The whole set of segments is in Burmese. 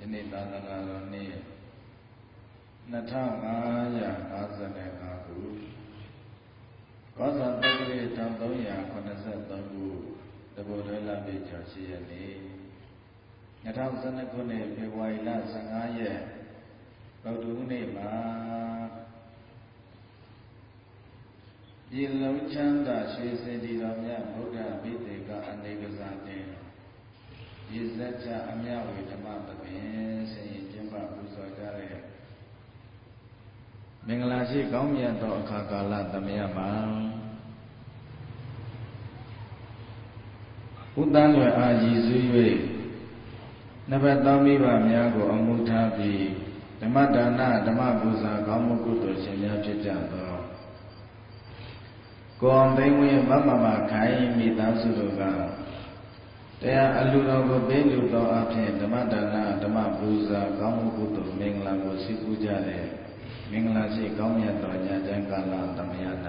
နေ့သာသနာတော်နေ့2555ခုကောဇာတက္ကရာ1383ခုတဘောဒလပိကျော်8ရက်နေ့2012ခုနှစ်ဖေဖော်ဝါရီလ15ရက်ဗုဒ္ဓဟူးနေ့မှာပြည်လုံးချမ်းသာရွှေစေတီတော်မြတ်ဗုဒ္ဓဘိသေကအနေကစားတင်ရည်စက်ချအမြဝေဓမ္မသဘင်ဆင်ရင်ကျင်းပပူဇော်ကြတဲ့မင်္ဂလာရှိကောင်းမြတ်သောအခါကာလသမယမှာဥတ္တန်ွယ်အားရည်စူး၍နှစ်ဖက်သောမိဘများကိုအမှုထားပြီးဓမ္မဒါနဓမ္မပူဇာကောင်းမှုကုသိုလ်ရှင်များဖြစ်ကြသောကိုအောင်သိန်းဝင်းမမခိုင်မိသားစုတို့ကတရားအလှတော်ကိုပေးလူတော်အဖြစ်ဓမ္မဒါနဓမ္မပူဇာကောင်းမှုကုသိုလ်မင်္ဂလာကိုဆည်းပူးကြတဲ့မင်္ဂလာရှိကောင်းမြတ်သောညချမ်းကာလသမယ၌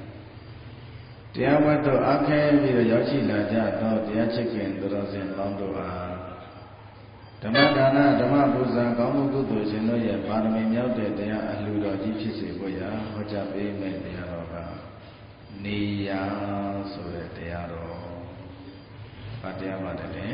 တရားဝတ္ထုအခဲပြီးတော့ရောက်ရှိလာကြသောတရားချစ်ခင်သူတော်စင်ပေါင်းတို့အားဓမ္မဒါနဓမ္မပူဇာကောင်းမှုကုသိုလ်ရှင်တို့ရဲ့ပါရမီမြောက်တဲ့တရားအလှတော်ကြီးဖြစ်စေဖို့ရာဟောကြားပေးမယ့်တရားတော်ကနေယဆိုတဲ့တရားတော်ဘာတရားပါတယ်လဲ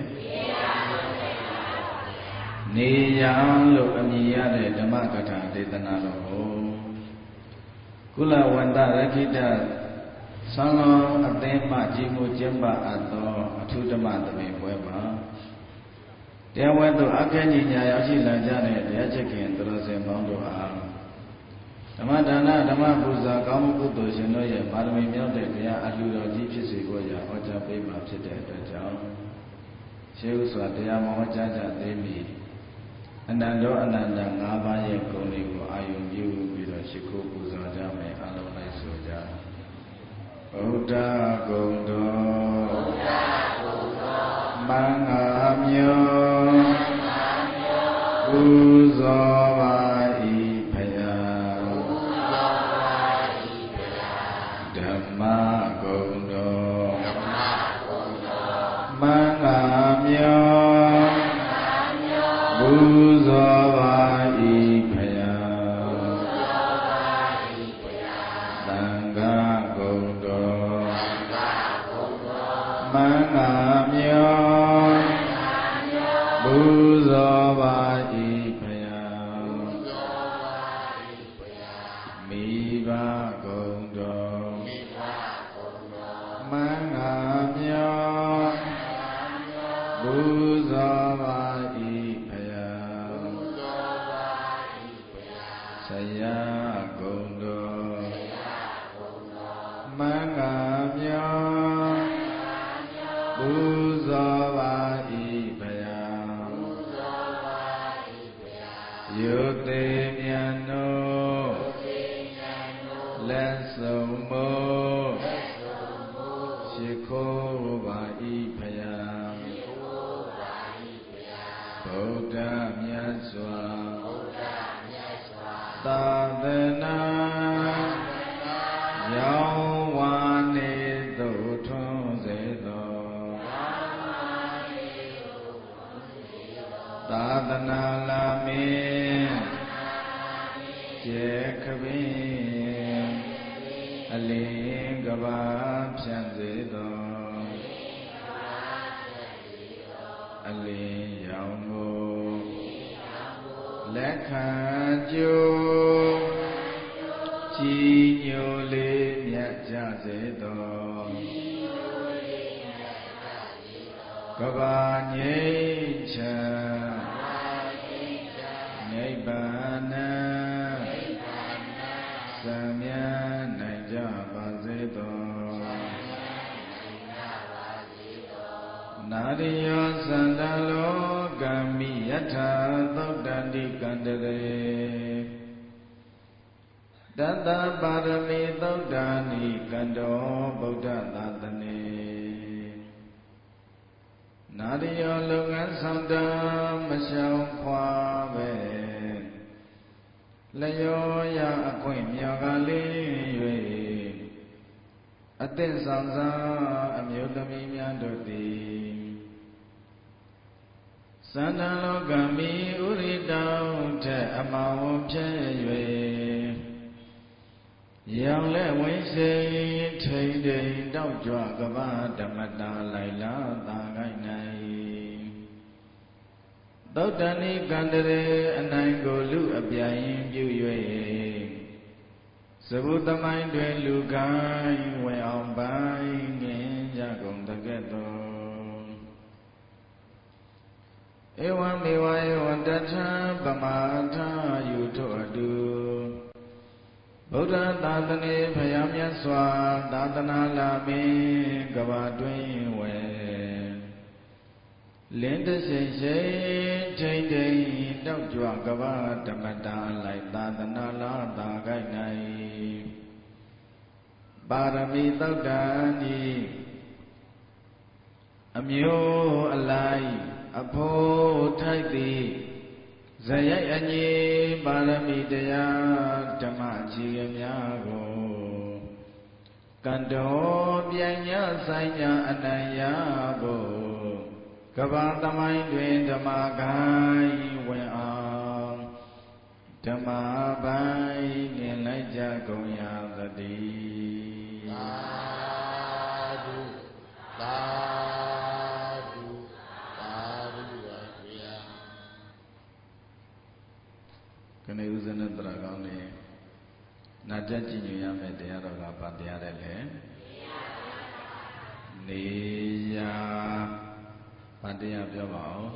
နေယလို့အမည်ရတဲ့ဓမ္မကထာဒေသနာတော်ကိုကုလဝန္တရခိတသံဃာအသင်းမှကြီးမှုကျင်းပအပ်သောအထူးဓမ္မသဘင်ပွဲမှာတရားဝတ္ထုအခက်ကြီးညာရောက်ရှိလာကြတဲ့တရားချစ်ခင်သူတော်စင်ပေါင်းတို့အားဓမ္မဒါနဓမ္မပူဇာကောင်းမှုကုသိုလ်ရှင်တို့ရဲ့ပါရမီမြောက်တဲ့တရားအလှူတော်ကြီးဖြစ်စေဖို့ရာဟောကြားပေးမှာဖြစ်တဲ့အတွက်ကြောင့်ရှေးဥစွာတရားမဟောကြားကြသေးမီအနန္တောအနန္တ၅ပါးရဲ့ဂုဏ်တွေကိုအာယုံပြုပြီးတော့ရှိခိုးပူဇော်ကြမယ်အလုံးလိုက်ဆိုကြဗုဒ္ဓဂုဏ်တော်မင်္ဂမြောပူဇော်ပါဓမ္မဂုဏ်တော်မင်္ဂမြောပူဇော်ပါ၏ဖယားသံဃာဂုဏ်တော်မင်္ဂမြောပူဇော်ပါ၏ဖယားမိဘဂုဏ်တော်မင်္ဂမြောပူဇော်ပါ၏ဖယားဆရာဂုဏ်တော်မင်္ဂမြောပူဇော်ပါ၏ဖယားယုတိမြတ်နိုးလက်ဆုံးမိုးရှိခိုးပါ၏ဖယားဗုဒ္ဓမြတ်စွာသာသနာရောင်းဝါနေသို့ထွန်းစေသောသာသနာလာမင်းကျေခပင်အလင်းကဘာဖြန့်စေသောအလင်းရောင်ကိုလက်ခံကြိုးကြည်ညိုလေးမြတ်ကြစေသောကဘာငြိမ်းချမ်းနိဗ္ဗာန်စံမြတ်နိုင်ကြပါစေသောနာရိယောသန္တလောကမိယထာသုတ်တန္တိကန္တရေတတ္တပါရမီသုတ်တန္တိကန္တောဗုဒ္ဓသာသနေနာရိယောလုပ်ငန်းဆောင်တာမရှောင်ခွာပဲလျောရအခွင့်မြော်ကလေး၍အသင့်ဆောင်စားအမျိုးသမီးများတို့သည်န္ဒလောကမိဥရိတောထက်အမောင်ဖြစ်၍ရောင်လက်ဝိစိထိန်တိန်တောက်ကြွကပဓမ္မတာလိုက်လာသာကိုင်း၌သောတဏိကန္တရေအနိုင်ကိုလူအပြိုင်ပြု၍သဘုသမိုင်းတွင်လူကိုင်းဝင်အောင်ပိုင်းငင်ကြကုန်တကဲ့သို့ဧဝံမေဝဧဝံတထပမာထယူထို့အတူဗုဒ္ဓသာသနေဖယားမြတ်စွာသာသနာလာမင်းကဘာတွင်ဝဲလင်းတရှိန်ရှိန်ထိန်ထိန်တောက်ကြွကဘာဓမ္မတာလိုက်သာသနာလာသာကိုက်၌ပါရမီသောတန်ဤအမျိုးအလိုက်အဖို့ထိုက်သည်ဇယိုက်အညီပါရမီတရားဓမ္မကြီးရများကိုကံတော်ပြိုင်ညဆိုင်ညာအနံ့ရဖို့ကဘာသမိုင်းတွင်ဓမ္မကိုင်းဝင်အောင်ဓမ္မပိုင်းငင်လိုက်ကြကုန်ရသတည်းသာဓုသာဓုသာဓုပါဗျာခဏဥစဉ်နဲ့တရားကောင်းနေနာကြကြည်ညိုရမယ်တရားတော်ကဘာတရားလဲနေရဘာတရားပြောပါဦး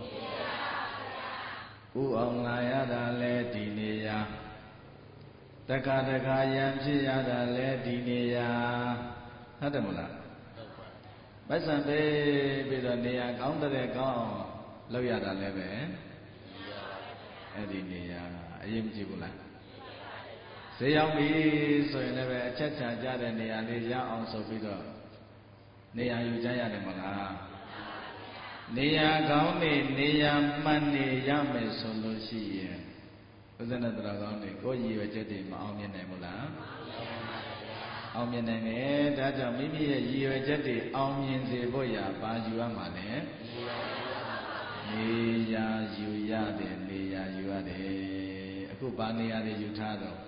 ဥအောင်လာရတာလဲဒီနေရတခါတခါယံဖြစ်ရတာလဲဒီနေရဟုတ်တယ်မလားပတ်စံပေးပြီးတော့နေရကောင်းတဲ့ကောင်းလောက်ရတာလဲပဲအဲ့ဒီနေရအရင်မကြည့်ဘူးလားဈေးရောက်ပြီဆိုရင်လည်းပဲအချက်ချာကြတဲ့နေရာလေးရအောင်ဆိုပြီးတော့နေရာယူကြရတယ်မလားနေရာကောင်းနေရာမှန်နေရမယ်ဆိုလို့ရှိရင်ဥစ္စနတရားကောင်းတွေကိုရည်ရွယ်ချက်တွေမအောင်မြင်နိုင်ဘူးလားအောင်မြင်နိုင်တယ်ဒါကြောင့်မိမိရဲ့ရည်ရွယ်ချက်တွေအောင်မြင်စေဖို့ရာဘာယူရမှာလဲနေရာယူရတယ်နေရာယူရတယ်အခုဘာနေရာတွေယူထားတော့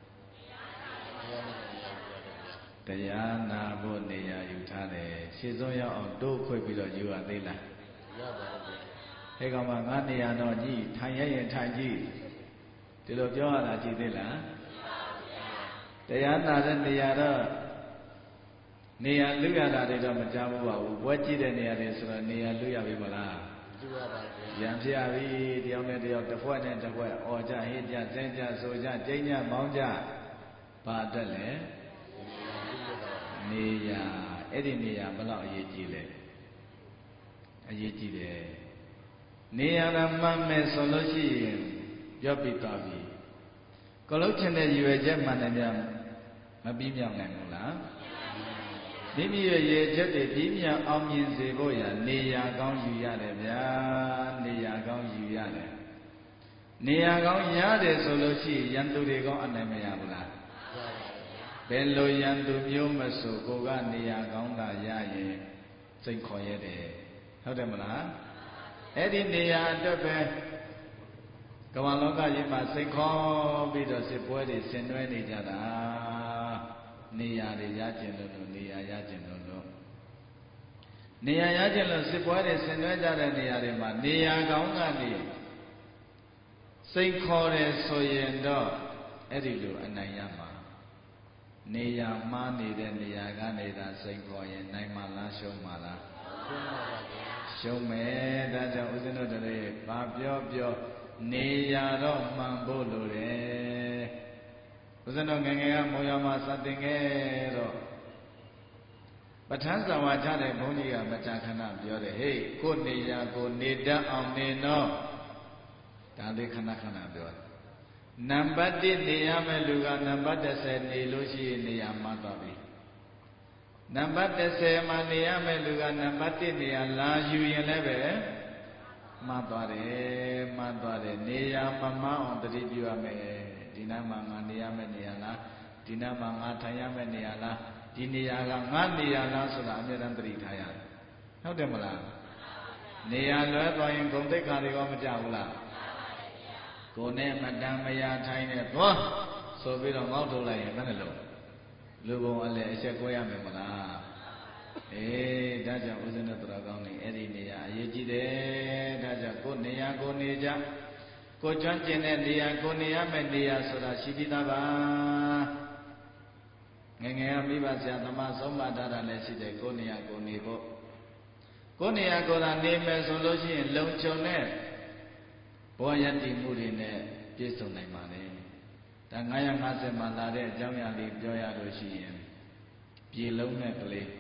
တရားနာဖို့နေရာယူထားတယ်ရှင်းဆုံးရောက်အောင်တိုးခွေပြီးတော့ယူရသေးလားရပါဘူးဟဲ့ကောင်မငါနေရာတော့ကြည့်ထိုင်ရရင်ထိုင်ကြည့်ဒီလိုပြောရတာကြည့်သေးလားတရားနာတဲ့နေရာတော့နေရာလူရတာတွေတော့မကြဘူးပါဘူးဘွဲကြည့်တဲ့နေရာတွေဆိုတော့နေရာလူရပြီမလားလူရပါဘူးရံပြပြီတယောက်နဲ့တယောက်တစ်ဖွဲ့နဲ့တစ်ဖွဲ့အော်ကြဟေ့ကြစဲကြဆိုကြကျိန်းကြမောင်းကြဘာတက်လဲနေရာအဲ့ဒီနေရာဘယ်လောက်အရေးကြီးလဲအရေးကြီးတယ်နေရာကမှန်မယ်ဆိုလို့ရှိရင်ပြောပြီးသွားပြီကိုလုံးချင်တဲ့ရည်ရွယ်ချက်မှန်တယ်များမပြီးမြောက်နိုင်ဘူးလားမိမိရဲ့ရည်ချက်တွေပြီးမြောက်အောင်မြင်စေဖို့ရနေရာကောင်းယူရတယ်ဗျာနေရာကောင်းယူရတယ်နေရာကောင်းရတယ်ဆိုလို့ရှိရင်ရန်သူတွေကောင်းအနိုင်မရဘူးလားဘယ်လိုရန်သူမျိုးမဆိုကိုကနေရာကောင်းတာရရင်စိတ်ခေါ်ရတယ်ဟုတ်တယ်မလားအဲ့ဒီနေရာအတွက်ပဲကမ္ဘာလောကကြီးမှာစိတ်ခေါ်ပြီးတော့စစ်ပွဲတွေဆင်နွှဲနေကြတာနေရာတွေရကျင်လို့နေရာရကျင်လို့နေရာရကျင်လို့စစ်ပွဲတွေဆင်နွှဲကြတဲ့နေရာတွေမှာနေရာကောင်းကနေစိတ်ခေါ်တယ်ဆိုရင်တော့အဲ့ဒီလိုအနိုင်ရမှာနေရာမှားနေတဲ့နေရာကနေသာစိတ်ခေါ်ရင်နိုင်မှာလားရှုံးမှာလားရှုံးပါပါဗျာရှုံးမယ်ဒါကြောင့်ဦးဇင်းတို့တွေဘာပြောနေရာတော့မှန်ဖို့လိုတယ်ဦးဇင်းတို့ငယ်ငယ်ကမောရမှာစတင်ခဲ့တော့ပဋ္ဌာန်းဆောင်ဝါချတဲ့ဘုန်းကြီးကမကြာခဏပြောတယ်ဟေးကိုနေရာကိုနေတတ်အောင်နေတော့ဒါလေးခဏပြောတယ်နံပါတ်1နေရမယ့်လူကနံပါတ်30နေလို့ရှိရင်နေရာမှတ်သွားပြီနံပါတ်30မှာနေရမယ့်လူကနံပါတ်1နေရာလာယူရင်လည်းပဲမှတ်သွားတယ်နေရာမမှန်အောင်တတိပြုရမယ်ဒီနားမှာငါနေရမယ့်နေရာလားဒီနားမှာငါထိုင်ရမယ့်နေရာလားဒီနေရာကငါနေရာလားဆိုတာအမြဲတမ်းသတိထားရတယ်ဟုတ်တယ်မလားနေရာလွဲသွားရင်ဂုံတိတ်ခါတွေရောမကြဘူးလားကိုယ်နဲ့မတန်မရာထိုင်နဲ့သွားဆိုပြီးတော့ငေါ့ထုတ်လိုက်ရင်ဘယ်နဲ့လုံးလူပုံအလဲအချက်ကွဲရမယ်မလားအေးဒါကြောင့်ဦးဇင်းတို့တော်ကောင်းနေအဲ့ဒီနေရာအရေးကြီးတယ်ဒါကြောင့်ကိုယ်နေရာကိုနေကြကိုကျွမ်းကျင်တဲ့နေရာကိုနေရမယ့်နေရာဆိုတာရှိပြီးသားပါငယ်ငယ်ကမိဘဆရာသမားဆုံးမထားတာလည်းရှိတယ်ကိုနေရာကိုနေဖို့ကိုနေရာကိုသာနေမယ်ဆိုလို့ရှိရင်လုံခြုံတဲ့ဘောရတ္တိမှုတွေနဲ့ပြည့်စုံနိုင်ပါလေဒါ950မှာလာတဲ့အကြောင်းအရာလေးပြောရလို့ရှိရင်ပြေလုံးနဲ့ကလေး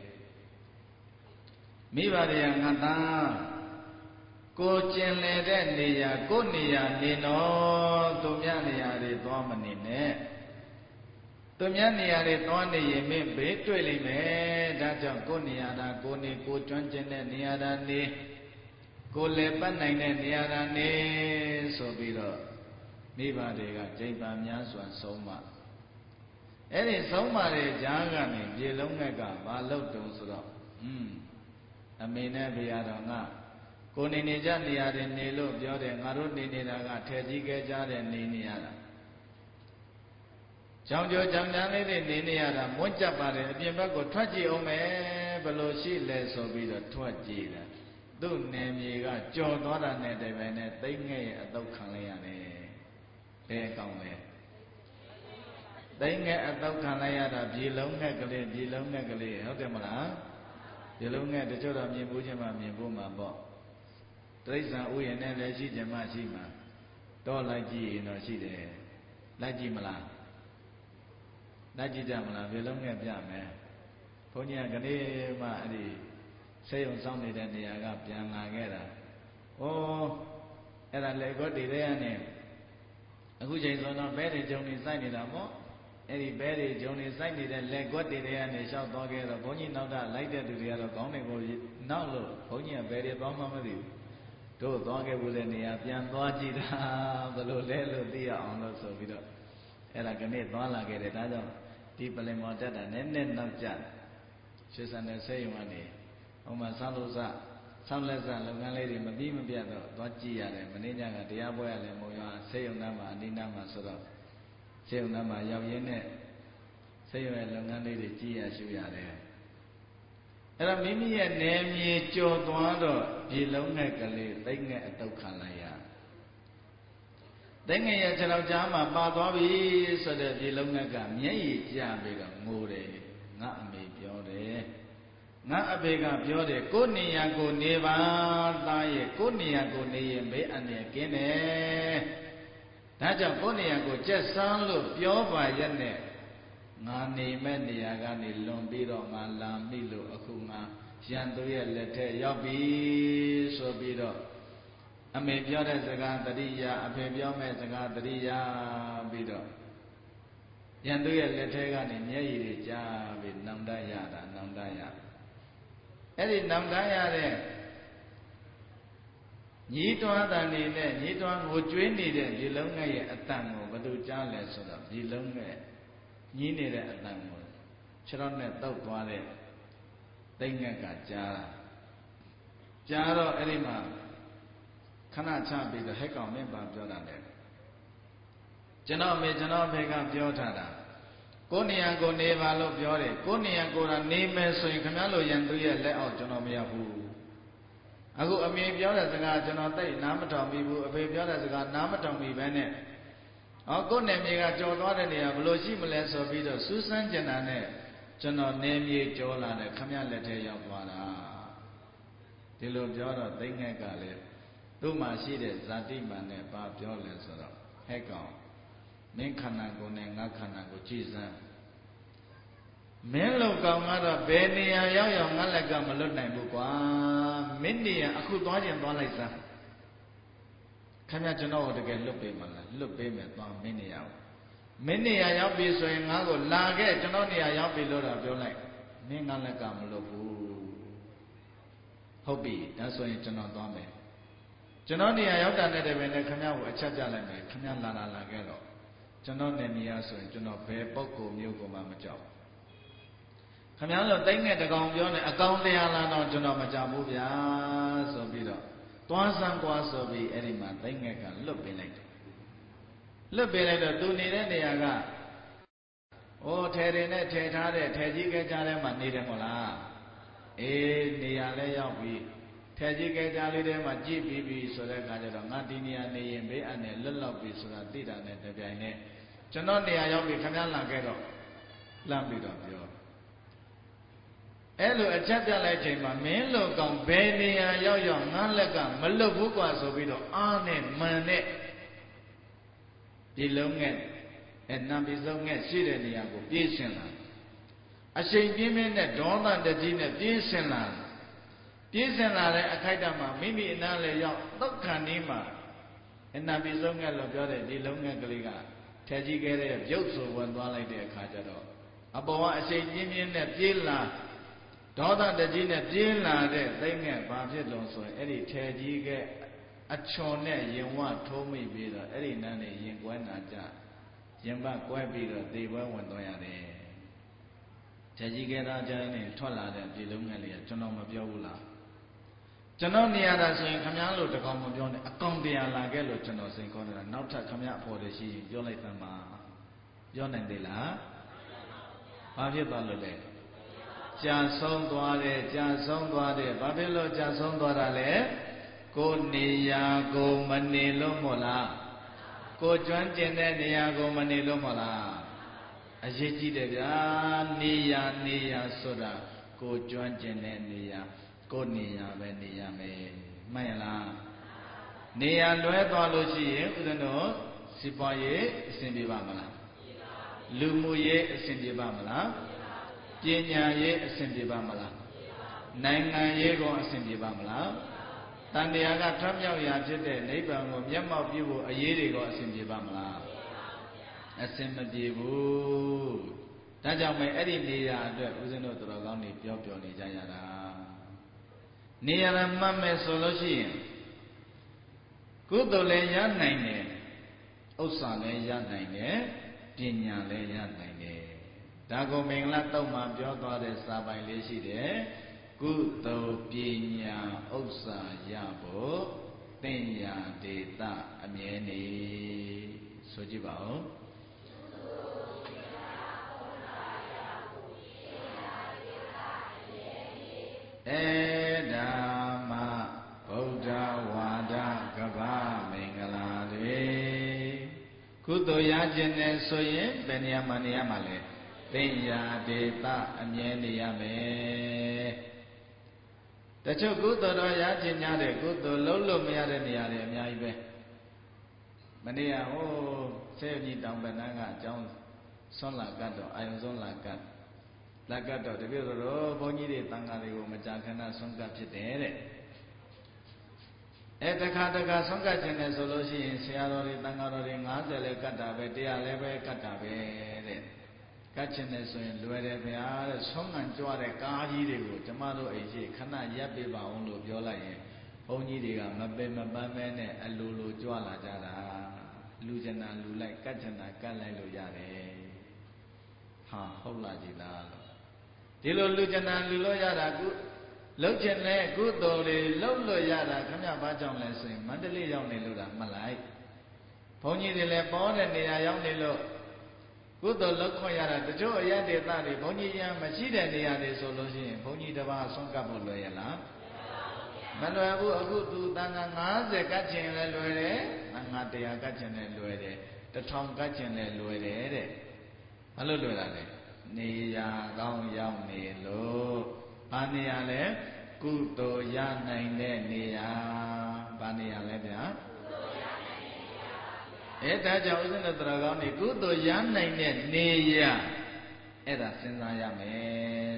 မိဘတွေကငါသားကိုကျင်လေတဲ့နေရာကိုနေရာနေတော့သူများနေရာတွေသွားမနေနဲ့သူများနေရာတွေသွားနေရင်မင်းဘေးတွေ့လိမ့်မယ်ဒါကြောင့်ကိုနေရာတာကိုနေကိုကျွမ်းကျင်တဲ့နေရာတာနေကိုလေပတ်နိုင်တဲ့နေရာတာနေဆိုပြီးတော့မိဘတွေကကြိမ်ပါများစွာဆုံးမအဲ့ဒီဆုံးမတဲ့ကြားကနေပြေလုံးငက်ကမလုပ်တုံဆိုတော့အမေနဲ့ဖေရတော်ငါကိုနေနေကြနေရာတွေနေလို့ပြောတယ်ငါတို့နေနေတာကထဲကြီးခဲကြတဲ့နေနေရတာကြောင်ကြောကြောင်ကြမ်းလေးတွေနေနေရတာမွန်းကြပ်ပါတယ်အပြင်ဘက်ကိုထွက်ကြည့်အောင်မယ်ဘယ်လိုရှိလဲဆိုပြီးတော့ထွက်ကြည့်တယ်သူ့နေမြေကကြော်သွားတာနဲ့တည်းပဲနဲ့သိမ့်ငဲ့ရဲ့အတုတ်ခံလိုက်ရတယ်ဘယ်ကောင်းလဲသိမ့်ငဲ့အတုတ်ခံလိုက်ရတာပြေလုံးငဲ့ကလေးပြေလုံးငဲ့ကလေးဟုတ်တယ်မလားပြေလုံးငဲ့တချို့တော့မြင်ဘူးချင်းမှမြင်ဖို့မှာပေါ့တိရစ္ဆာန်ဥယျာဉ်နဲ့လည်းရှိကြမှရှိမှာတော့လိုက်ကြည့်ရင်တော့ရှိတယ်လိုက်ကြည့်မလားလိုက်ကြည့်ကြမလားပြေလုံးငဲ့ပြမယ်ဘုန်းကြီးကနေ့မှအဲ့ဒီဆေးရုံစောင့်နေတဲ့နေရာကပြန်လာခဲ့တာဩအဲ့ဒါလေကောတည်တဲ့ကနေအခုချိန်ဆိုတော့ဘဲတွေဂျုံနေစိုက်နေတာပေါ့အဲ့ဒီဘဲတွေဂျုံနေစိုက်နေတဲ့လက်ကွက်တွေကနေလျှောက်သွားခဲ့တော့ဘုန်းကြီးနောက်တာလိုက်တဲ့သူတွေကတော့ခေါင်းတွေကိုနောက်လို့ဘုန်းကြီးကဘဲတွေသွားမှမသိဘူးတို့သွားခဲ့ဘူးတဲ့နေရာပြန်သွားကြည့်တာဘယ်လိုလဲလို့သိရအောင်လို့ဆိုပြီးတော့အဲ့ဒါကနေ့သွားလာခဲ့တယ်ဒါကြောင့်ဒီပလင်မော်တက်တာနည်းနည်းနောက်ကျရွှေစံတဲ့ဆေးရုံကနေဟိုမှာဆောင်းလို့ဆောင်းလက်စလုပ်ငန်းလေးတွေမပြီးမပြတ်တော့သွားကြည့်ရတယ်မင်းညကတရားပွဲရလဲမုံရွာဆေးရုံသားမှာအနိနာမှာဆိုတော့ဆေးရုံသားမှာရောက်ရင်းနဲ့ဆေးရုံရဲ့လုပ်ငန်းလေးတွေကြည့်ရရှုရတယ်အဲ့တော့မိမိရဲ့နယ်မြေကျော်သွားတော့ဒီလုံးနဲ့ကလေးသိမ့်ငဲ့အတုတ်ခံလိုက်ရသိမ့်ငဲ့ရဲ့ခြေထောက်ကြားမှာပါသွားပြီဆိုတဲ့ဒီလုံးနဲ့ကမျက်ရည်ကျပြီးတော့ငိုတယ်ငါအမေပြောတယ်ငါအဖေကပြောတယ်ကိုနေရကိုနေပါသားရဲ့ကိုနေရကိုနေရင်ဘေးအန္တရာယ်ကင်းတယ်ဒါကြောင့်ကိုနေရကိုကြက်စမ်းလို့ပြောပါရဲ့နဲ့ငါနေမဲ့နေရာကနေလွန်ပြီးတော့ငါလာမိလို့အခုငါရန်သူရဲ့လက်ထက်ရောက်ပြီဆိုပြီးတော့အမေပြောတဲ့စကားတတိယအဖေပြောမဲ့စကားတတိယပြီးတော့ရန်သူရဲ့လက်ထက်ကနေမျက်ရည်တွေကြားပြီးနောင်တရတာနောင်တရအဲ့ဒီနောင်တရတဲ့ညီးတွားတန်နေနဲ့ညီးတွားငိုကြွေးနေတဲ့ဒီလုံးငယ်ရဲ့အတန်ကိုဘယ်သူကြားလဲဆိုတော့ဒီလုံးငယ်ညီးနေတဲ့အတန်ကိုခြေတော်နဲ့တောက်သွားတဲ့သိမ့်ငက်ကကြားတော့အဲ့ဒီမှာခဏချပြီးတော့ဟဲ့ကောင်မင်းပါပြောတာလေကျွန်တော်မေကျွန်တော်ဖေကပြောထားတာကိုနေရကိုနေပါလို့ပြောတယ်ကိုနေရကိုယ်ကနေမယ်ဆိုရင်ခင်ဗျားတို့ရန်သူရဲ့လက်အောက်ကျွန်တော်မရောက်ဘူးအခုအမေပြောတဲ့စကားကျွန်တော်သိနားမထောင်မိဘူးအဖေပြောတဲ့စကားနားမထောင်မိပဲနဲ့ကိုနေမြေကကြော်သွားတဲ့နေရာဘယ်လိုရှိမလဲဆိုပြီးတော့စူးစမ်းကြံတာနဲ့ကျွန်တော်နေမြေကြော်လာတယ်ခင်ဗျားလက်ထဲရောက်သွားတာဒီလိုပြောတော့သိငှက်ကလည်းသူ့မှာရှိတဲ့ဇာတိမာန်နဲ့ဘာပြောလဲဆိုတော့ဟဲ့ကောင်မင်းခန္ဓာကိုယ်နဲ့ငါခန္ဓာကိုယ်ကြည်စမ်းမင်းလုံကောင်ကတော့ဘယ်နေရာရောက်ရောက်ငါလက်ကမလွတ်နိုင်ဘူးကွာမင်းနေရာအခုသွားခြင်းသွားလိုက်စမ်းခင်ဗျာကျွန်တော်ကိုတကယ်လွတ်ပေးမလားလွတ်ပေးမယ်သွားမင်းနေရာကိုမင်းနေရာရောက်ပြီဆိုရင်ငါ့ကိုလာခဲ့ကျွန်တော်နေရာရောက်ပြီလို့တော့ပြောလိုက်မင်းငါလက်ကမလွတ်ဘူးဟုတ်ပြီဒါဆိုရင်ကျွန်တော်သွားမယ်ကျွန်တော်နေရာရောက်တာနဲ့တည်းပဲနဲ့ခင်ဗျားကိုအချက်ပြလိုက်မယ်ခင်ဗျားလာခဲ့တော့ကျွန်တော်နေနေရဆိုရင်ကျွန်တော်ဘယ်ပုဂ္ဂိုလ်မျိုးကိုမှမကြောက်ခခမည်းတော်တိတ်ငယ်တကောင်ပြောနေအကောင်တရားလာတော့ကျွန်တော်မကြဘူးဗျာဆိုပြီးတော့သွားစမ်းကွာဆိုပြီးအဲ့ဒီမှာတိတ်ငယ်ကလွတ်ပေးလိုက်တယ်လွတ်ပေးလိုက်တော့သူနေတဲ့နေရာကအိုးထဲတွေနဲ့ထဲထားတဲ့ထဲကြီးကဲကြားထဲမှာနေတယ်မို့လားအေးနေရာလဲရောက်ပြီထဲကြီးကဲကြားလေးထဲမှာကြည့်ပြီးပြီဆိုတဲ့အခါကျတော့ငါဒီနေရာနေရင်ဘေးအန္တရာယ်လွတ်လောက်ပြီဆိုတာသိတာနဲ့တပြိုင်နက်ကျွန်တော်နေရာရောက်ပြီခမည်းလာခဲ့တော့လှမ်းပြီးတော့ပြောအဲ့လိုအချက်ပြလိုက်ချိန်မှာမင်းလိုကောင်ဘယ်နေရာရောက်ရောက်ငါလက်ကမလွတ်ဘူးกว่าဆိုပြီးတော့အားနဲ့မှန်နဲ့ဒီလုံးငယ်အဲ့နံပြီးဆုံးငယ်ရှိတဲ့နေရာကိုပြေးရှင်လာအချိန်ပြင်းပြင်းနဲ့ဒေါသတကြီးနဲ့ပြေးရှင်လာတဲ့အခိုက်အတန့်မှာမိမိအနားလဲရောက်သုတ်ခံနေမှာအနံပြီးဆုံးငယ်လို့ပြောတဲ့ဒီလုံးငယ်ကလေးကထဲကြီးခဲ့တဲ့ပြုတ်ဆိုဝင်သွားလိုက်တဲ့အခါကျတော့အပေါ်ကအချိန်ပြင်းပြင်းနဲ့ပြေးလာဒေါသတကြီးနဲ့ပြေးလာတဲ့သိမ့်ငယ်ဘာဖြစ်လို့ဆိုရင်အဲ့ဒီထဲကြီးကအချွန်နဲ့ရင်ဝထိုးမိပြီးတော့အဲ့ဒီနန်းနဲ့ရင်ကွဲနာကြရင်ပတ်ကွဲပြီးတော့သေပွဲဝင်သွားရတယ်ထဲကြီးကသားကျန်းနဲ့ထွက်လာတဲ့ပြည်လုံးငယ်လေးကကျွန်တော်မပြောဘူးလားကျွန်တော်နေရတာဆိုရင်ခမည်းလို့တကောင်မပြောနဲ့အကောင်တရားလာခဲ့လို့ကျွန်တော်စိန်ခေါ်နေတာနောက်ထပ်ခမည်းအဖို့တည်းရှိရင်ပြောလိုက်သမ်းပါပြောနိုင်သေးလားဘာဖြစ်သွားလို့လဲကြာဆုံးသွားတယ်ဘာဖြစ်လို့ကြာဆုံးသွားတာလဲကိုနေရာကိုမနေလို့မို့လားကိုကျွမ်းကျင်တဲ့နေရာကိုမနေလို့မို့လားအရေးကြီးတယ်ဗျာနေရာဆိုတာကိုကျွမ်းကျင်တဲ့နေရာကိုနေရာပဲနေရမယ်မှန်ရလားနေရာလွဲသွားလို့ရှိရင်ဦးဇင်းတို့စီပွားရေးအဆင်ပြေပါမလားလူမှုရေးအဆင်ပြေပါမလားပညာရေးအဆင်ပြေပါမလားနိုင်ငံရေးကောအဆင်ပြေပါမလားတန်တရားကထွတ်မြောက်ရာဖြစ်တဲ့နိဗ္ဗာန်ကိုမျက်မှောက်ပြုဖို့အရေးတွေကောအဆင်ပြေပါမလားအဆင်မပြေဘူးဒါကြောင့်ပဲအဲ့ဒီနေရာအတွက်ဦးဇင်းတို့တော်ကောင်းတွေပြောနေကြရတာနေရာမှတ်မယ်ဆိုလို့ရှိရင်ကုသိုလ်လည်းရနိုင်တယ်ဥစ္စာလည်းရနိုင်တယ်ပညာလည်းရနိုင်တယ်ဒါကိုမင်္ဂလာတုတ်မှာပြောသွားတဲ့စာပိုင်လေးရှိတယ်ကုသိုလ်ပညာဥစ္စာရဖို့သင်ညာဒေသအမြဲနေဆိုကြည့်ပါဦးဒါမှဗုဒ္ဓဝါဒကဗ္ဗမင်္ဂလာတွေကုသိုလ်ရခြင်းနဲ့ဆိုရင်ဘယ်နေရာမှာနေရမှာလဲသင်ညာဒေသအမြဲနေရမယ်တချို့ကုသိုလ်တော်ရခြင်းများတဲ့ကုသိုလ်လုံးလို့မရတဲ့နေရာတွေအများကြီးပဲမနေ့ကဟိုဆေးကြီးတောင်ပန်းကအကြောင်းဆွမ်းလာကတ်တော့အာယုံဆွမ်းလာကတ်လက်ကတ်တော့တပြည့်တော့ဘုန်းကြီးတွေတန်ခါတွေကိုမကြာခဏဆွမ်းကတ်ဖြစ်တယ်တဲ့တခါဆွမ်းကတ်ခြင်းနဲ့ဆိုလို့ရှိရင်ဆရာတော်တွေတန်ခါတော်တွေ90လဲကတ်တာပဲ100လဲပဲကတ်တာပဲတဲ့ကတ်ခြင်းနဲ့ဆိုရင်လွယ်တယ်ဗျာတဲ့ဆွမ်းငံကြွတဲ့ကားကြီးတွေကိုကျမတို့အိမ်ရှိခဏရပ်ပေးပါအောင်လို့ပြောလိုက်ရင်ဘုန်းကြီးတွေကမပင်မပန်းမဲနဲ့အလိုလိုကြွလာကြတာလူကျင်တာလူလိုက်ကတ်ကျင်တာကတ်လိုက်လို့ရတယ်ဟာဟုတ်လားကြည်လားဒီလိုလူကျင်တာလူလို့ရတာကုလှုပ်ကျင်တဲ့ကုသိုလ်တွေလှုပ်လို့ရတာခမဘာကြောင့်လဲဆိုရင်မန္တလေးရောက်နေလို့တာမလိုက်ဘုန်းကြီးတွေလည်းပေါ်တဲ့နေရာရောက်နေလို့ကုသိုလ်လုပ်ခွင့်ရတာတချို့အရဒေသတွေဘုန်းကြီးရမရှိတဲ့နေရာတွေဆိုလို့ရှိရင်ဘုန်းကြီးတစ်ပါးဆွမ်းကပ်ဖို့လွယ်ရလားမလွယ်ဘူးအခုသူတန်ခါ90ကတ်ချင်လဲလွယ်တယ်တန်ခါ100ကတ်ချင်လဲလွယ်တယ်1000ကတ်ချင်လဲလွယ်တယ်တဲ့ဘာလို့လွယ်တာလဲနေရာကောင်းရောက်နေလို့ဘာနေရာလဲကုသိုလ်ရနိုင်တဲ့နေရာဘာနေရာလဲဗျာဒါကြောင့်ဦးဇင်းတို့တော်ကောင်းနေကုသိုလ်ရနိုင်တဲ့နေရာအဲ့ဒါစဉ်းစားရမယ်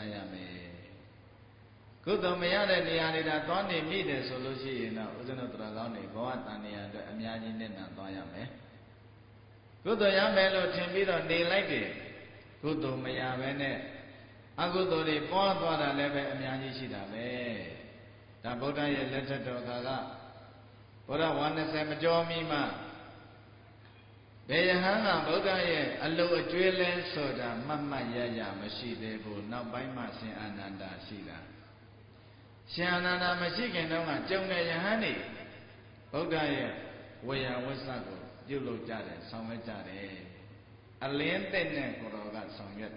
ကုသိုလ်မရတဲ့နေရာတွေဒါသွားနေမိတယ်ဆိုလို့ရှိရင်တော့ဦးဇင်းတို့တော်ကောင်းနေဘဝတန်နေရာအတွက်အများကြီးနဲ့နံသွားရမယ်ကုသိုလ်ရမယ်လို့ထင်ပြီးတော့နေလိုက်တယ်ကုသိုလ်မရဘဲနဲ့အကုသိုလ်တွေပွားသွားတာလည်းပဲအများကြီးရှိတာပဲဒါဗုဒ္ဓရဲ့လက်ထက်တော်ကဗုဒ္ဓဝါ20မကျော်မီမှဘယ်ယဟန်ကဗုဒ္ဓရဲ့အလုတ်အကျွေးလဲဆိုတာမှတ်မှတ်ရရမရှိသေးဘူးနောက်ပိုင်းမှရှင်အာနန္ဒာရှိတာရှင်အာနန္ဒာမရှိခင်တုန်းကကြုံတဲ့ယဟန်နေဗုဒ္ဓရဲ့ဝေယဝစ္စကိုပြုလုပ်ကြတယ်ဆောင်ရွက်ကြတယ်အလင်းတဲ့နဲ့ကိုတော်ကဆောင်ရွက်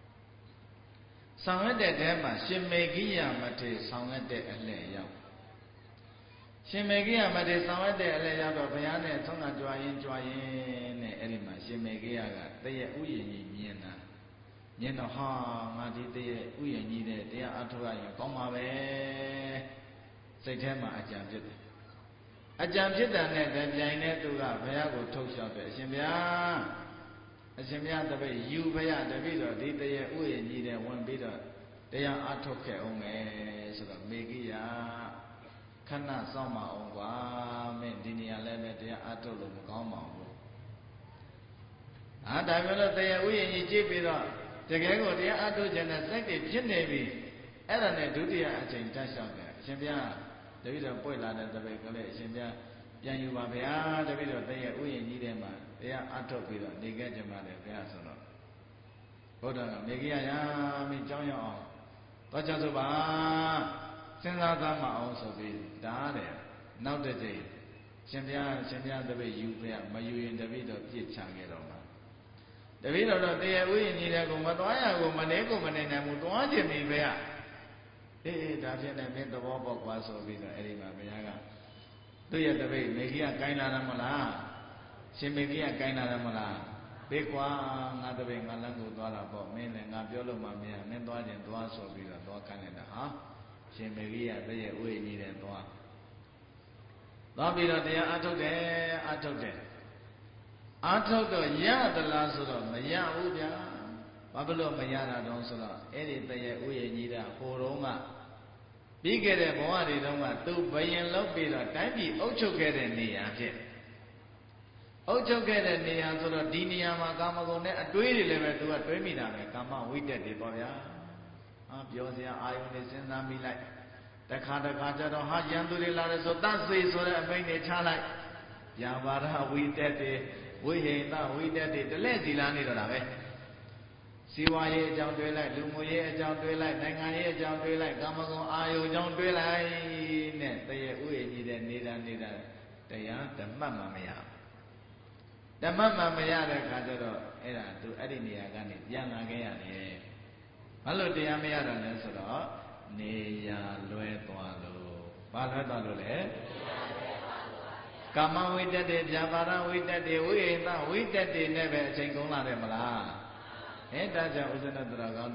တဲ့တဲမှာရှင်မေဂိယမထေဆောင်ရွက်တဲ့အလှည့်ရောက်ရှင်မေဂိယမထေဆောင်ရွက်တဲ့အလှည့်ရောက်တော့ဘုရားနဲ့ဆုံးကကြွားရင်နဲ့အဲ့ဒီမှာရှင်မေဂိယကတည့်ရဲ့ဥယျာဉ်ကြီးမြင်တော့ဟာငါဒီတည့်ရဲ့ဥယျာဉ်ကြီးတဲ့တရားအထောက်ရရင်ကောင်းပါပဲစိတ်ထဲမှာအကြံဖြစ်တယ်အကြံဖြစ်တဲ့နဲ့တပြိုင်နဲ့သူကဘုရားကိုထုတ်လျှောက်တယ်အရှင်ဘုရားတပည့်ယူဘုရားတပည့်တော့ဒီတည့်ရဲ့ဥယျာဉ်ကြီးတဲ့ဝင်ပြီးတော့တရားအထုတ်ခဲ့အောင်မယ်ဆိုတော့မေဂိယခဏစောင့်မအောင်ကွာမင်းဒီနေရာလည်းပဲတရားအထုတ်လို့မကောင်းပါဘူးဒါပြောလို့တရားဥယျာဉ်ကြီးကြည့်ပြီးတော့တကယ်ကိုတရားအထုတ်ခြင်းနဲ့စိတ်တွေဖြစ်နေပြီအဲ့ဒါနဲ့ဒုတိယအချိန်တက်လျှောက်တယ်အရှင်ဘုရားတပည့်တော်ပွင့်လာတဲ့တပည့်ကလေးအရှင်ဘုရားပြန်ယူပါဗျာတပည့်တော်တရားဥယျာဉ်ကြီးထဲမှာတရားအထုတ်ပြီးတော့နေခဲ့ကြပါလေဗျာဆိုတော့ဘုရားကမေဂိယရာမင်းကြောင်းရအောင်တော့ကြဆိုပါစဉ်းစားသားမအောင်ဆိုပြီးဒါတဲ့နောက်တစ်ကြိမ်ရှင်ဘုရားတပည့်ယူဗျာမယူရင်တပည့်တော်ပြစ်ချခဲ့တော့မှာတပည့်တော်တော့တရားဥယျာဉ်ကြီးတဲ့ကိုမသွားရကိုမနေကိုမနေနိုင်ဘူးသွားခြင်းပြီဗျာအေးဒါဖြင့်လည်းမင်းသဘောပေါက်သွားဆိုပြီးတော့အဲ့ဒီမှာဘုရားကသူ့ရဲ့တပည့်မေဂိယကိုင်းလာတယ်မလားရှင်မေဂိယကိုင်းလာတယ်မလားဘေးကွာငါတပည့်ငါလမ်းကိုသွားတာပေါ့မင်းလည်းငါပြောလို့မှမရမင်းသွားခြင်းသွားဆိုပြီးတော့သွားခိုင်းလိုက်တာဟာရှင်မေဂိယတရဲ့ဥယျာဉ်ကြီးတဲ့သွားပြီးတော့တရားအထုတ်တော့ရသလားဆိုတော့မရဘူးဗျာဘာဖြစ်လို့မရတာတုံးဆိုတော့အဲ့ဒီတရဲ့ဥယျာဉ်ကြီးတဲ့ဟိုတုန်းကပြီးခဲ့တဲ့ဘဝတွေတုန်းကသူဘယင်လောက်ပြီးတော့တိုင်းပြည်အုပ်ချုပ်ခဲ့တဲ့နေရာဖြစ်အုပ်ချုပ်ခဲ့တဲ့နေရာဆိုတော့ဒီနေရာမှာကာမဂုဏ်နဲ့အတွေးတွေလည်းပဲသူကတွေးမိတာပဲကာမဝိတ္တတွေပေါ့ဗျာပြောစရာအာယုန်နဲ့စဉ်းစားမိလိုက်တခါကျတော့ဟာရန်သူတွေလာတယ်ဆိုတတ်စေဆိုတဲ့အမိန့်တွေချလိုက်ယာဘာရဝိတ္တတွေဝိဟိတဝိတ္တတွေတလဲစီလာနေတော့တာပဲစီဝါရေးအကြောင်းတွေးလိုက်လူမှုရေးအကြောင်းတွေးလိုက်နိုင်ငံရေးအကြောင်းတွေးလိုက်ကာမဂုဏ်အာယုန်အကြောင်းတွေးလိုက်နဲ့တရေဥယျာဉ်ကြီးတဲ့နေတာတရားဓမ္မမှမရတဲ့ခါကျတော့အဲ့ဒါသူအဲ့ဒီနေရာကနေပြန်လာခဲ့ရတယ်ဘာလို့တရားမရတာလဲဆိုတော့နေရာလွဲသွားလို့ဘာလွဲသွားလို့လဲကာမဝိတ္တတွေဗျာပါဒဝိတ္တတွေဝိဟိတဝိတ္တတွေနဲ့ပဲအချိန်ကုန်လာတယ်မလားဒါကြောင့်ဥစ္စနတော်ကောင်း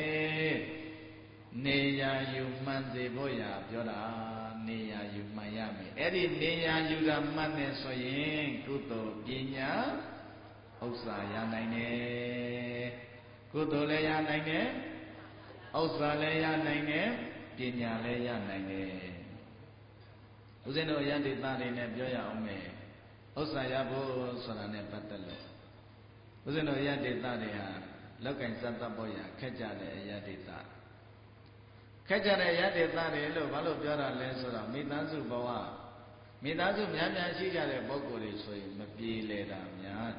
နေရာယူမှန်စေဖို့ရာပြောတာနေရာယူမှန်ရမယ်အဲ့ဒီနေရာယူတာမှန်တယ်ဆိုရင်ကုသိုလ်ပညာဥစ္စာရနိုင်တယ်ကုသိုလ်လည်းရနိုင်တယ်ဥစ္စာလည်းရနိုင်တယ်ပညာလည်းရနိုင်တယ်ဦးဇင်းတို့ယန္တိသားတွေနဲ့ပြောရအောင်မယ်ဥစ္စာရဖို့ဆိုတာနဲ့ပတ်သက်လို့ဦးဇင်းတို့ယန္တိသားတွေဟာလောက်ကင်စသတ်ဖို့ရခက်ကြတဲ့အယတ္တိသခက်ကြတဲ့ယတ္တိသတွေလို့ဘာလို့ပြောတာလဲဆိုတော့မိသားစုဘဝမိသားစုများရှိကြတဲ့ပုဂ္ဂိုလ်တွေဆိုရင်မပြေလေတာများ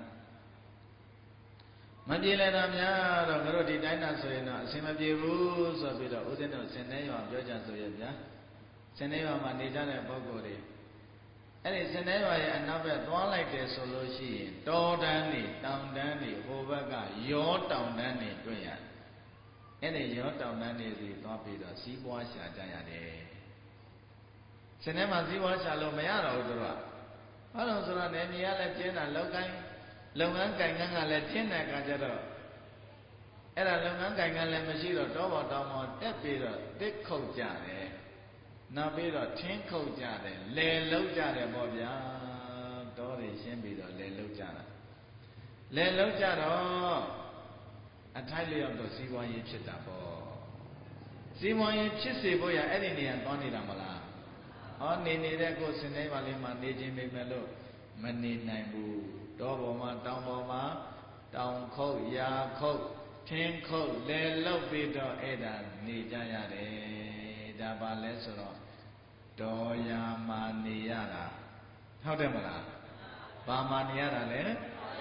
တော့ငါတို့ဒီတိုင်းသာဆိုရင်တော့အဆင်မပြေဘူးဆိုပြီးတော့ဦးဇင်းတို့စင်နေရွာပြောကြဆိုရဗျာစင်နေရွာမှာနေကြတဲ့ပုဂ္ဂိုလ်တွေအဲ့ဒီစင်နေရွာရဲ့အနောက်ဘက်သွားလိုက်တယ်ဆိုလို့ရှိရင်တောတန်းတွေတောင်တန်းတွေဟိုဘက်ကရောတောင်တန်းတွေတွေ့ရတယ်အဲ့ဒီရောတောင်တန်းတွေစီသွားပြီးတော့စီးပွားရှာကြရတယ်စင်နေမှာစီးပွားရှာလို့မရတော့ဘူးသူတို့ကဘာလို့ဆိုတော့နေမြေကလည်းကျင်းတာလုပ်ငန်းကံကလည်းကျင်းတဲ့အခါကျတော့အဲ့ဒါလုပ်ငန်းကံကလည်းမရှိတော့တောပေါ်တောင်ပေါ်တက်ပြီးတော့တစ်ခုတ်ကြတယ်နောက်ပြီးတော့ထင်းခုတ်ကြတယ်လယ်လုံးကြတယ်ပေါ့ဗျာတောတွေရှင်းပြီးတော့လယ်လုံးကြတာလယ်လုံးကြတော့အထိုက်လျောက်တော့စီးပွားရေးဖြစ်တာပေါ့စီးပွားရေးဖြစ်စေဖို့ရအဲ့ဒီနေရာသွားနေတာမလားနေတဲ့ကိုစင်နေပါလိမ့်မှာနေခြင်းပဲမဲ့လို့မနေနိုင်ဘူးတောပေါ်မှာတောင်ပေါ်မှာတောင်ခုတ်ရာခုတ်ထင်းခုတ်လယ်လုံးပြီးတော့အဲ့ဒါနေကြရတယ်ဒါပါလဲဆိုတော့တော်ရာမာနေရတာဟုတ်တယ်မလားဘာမာနေရတာလဲ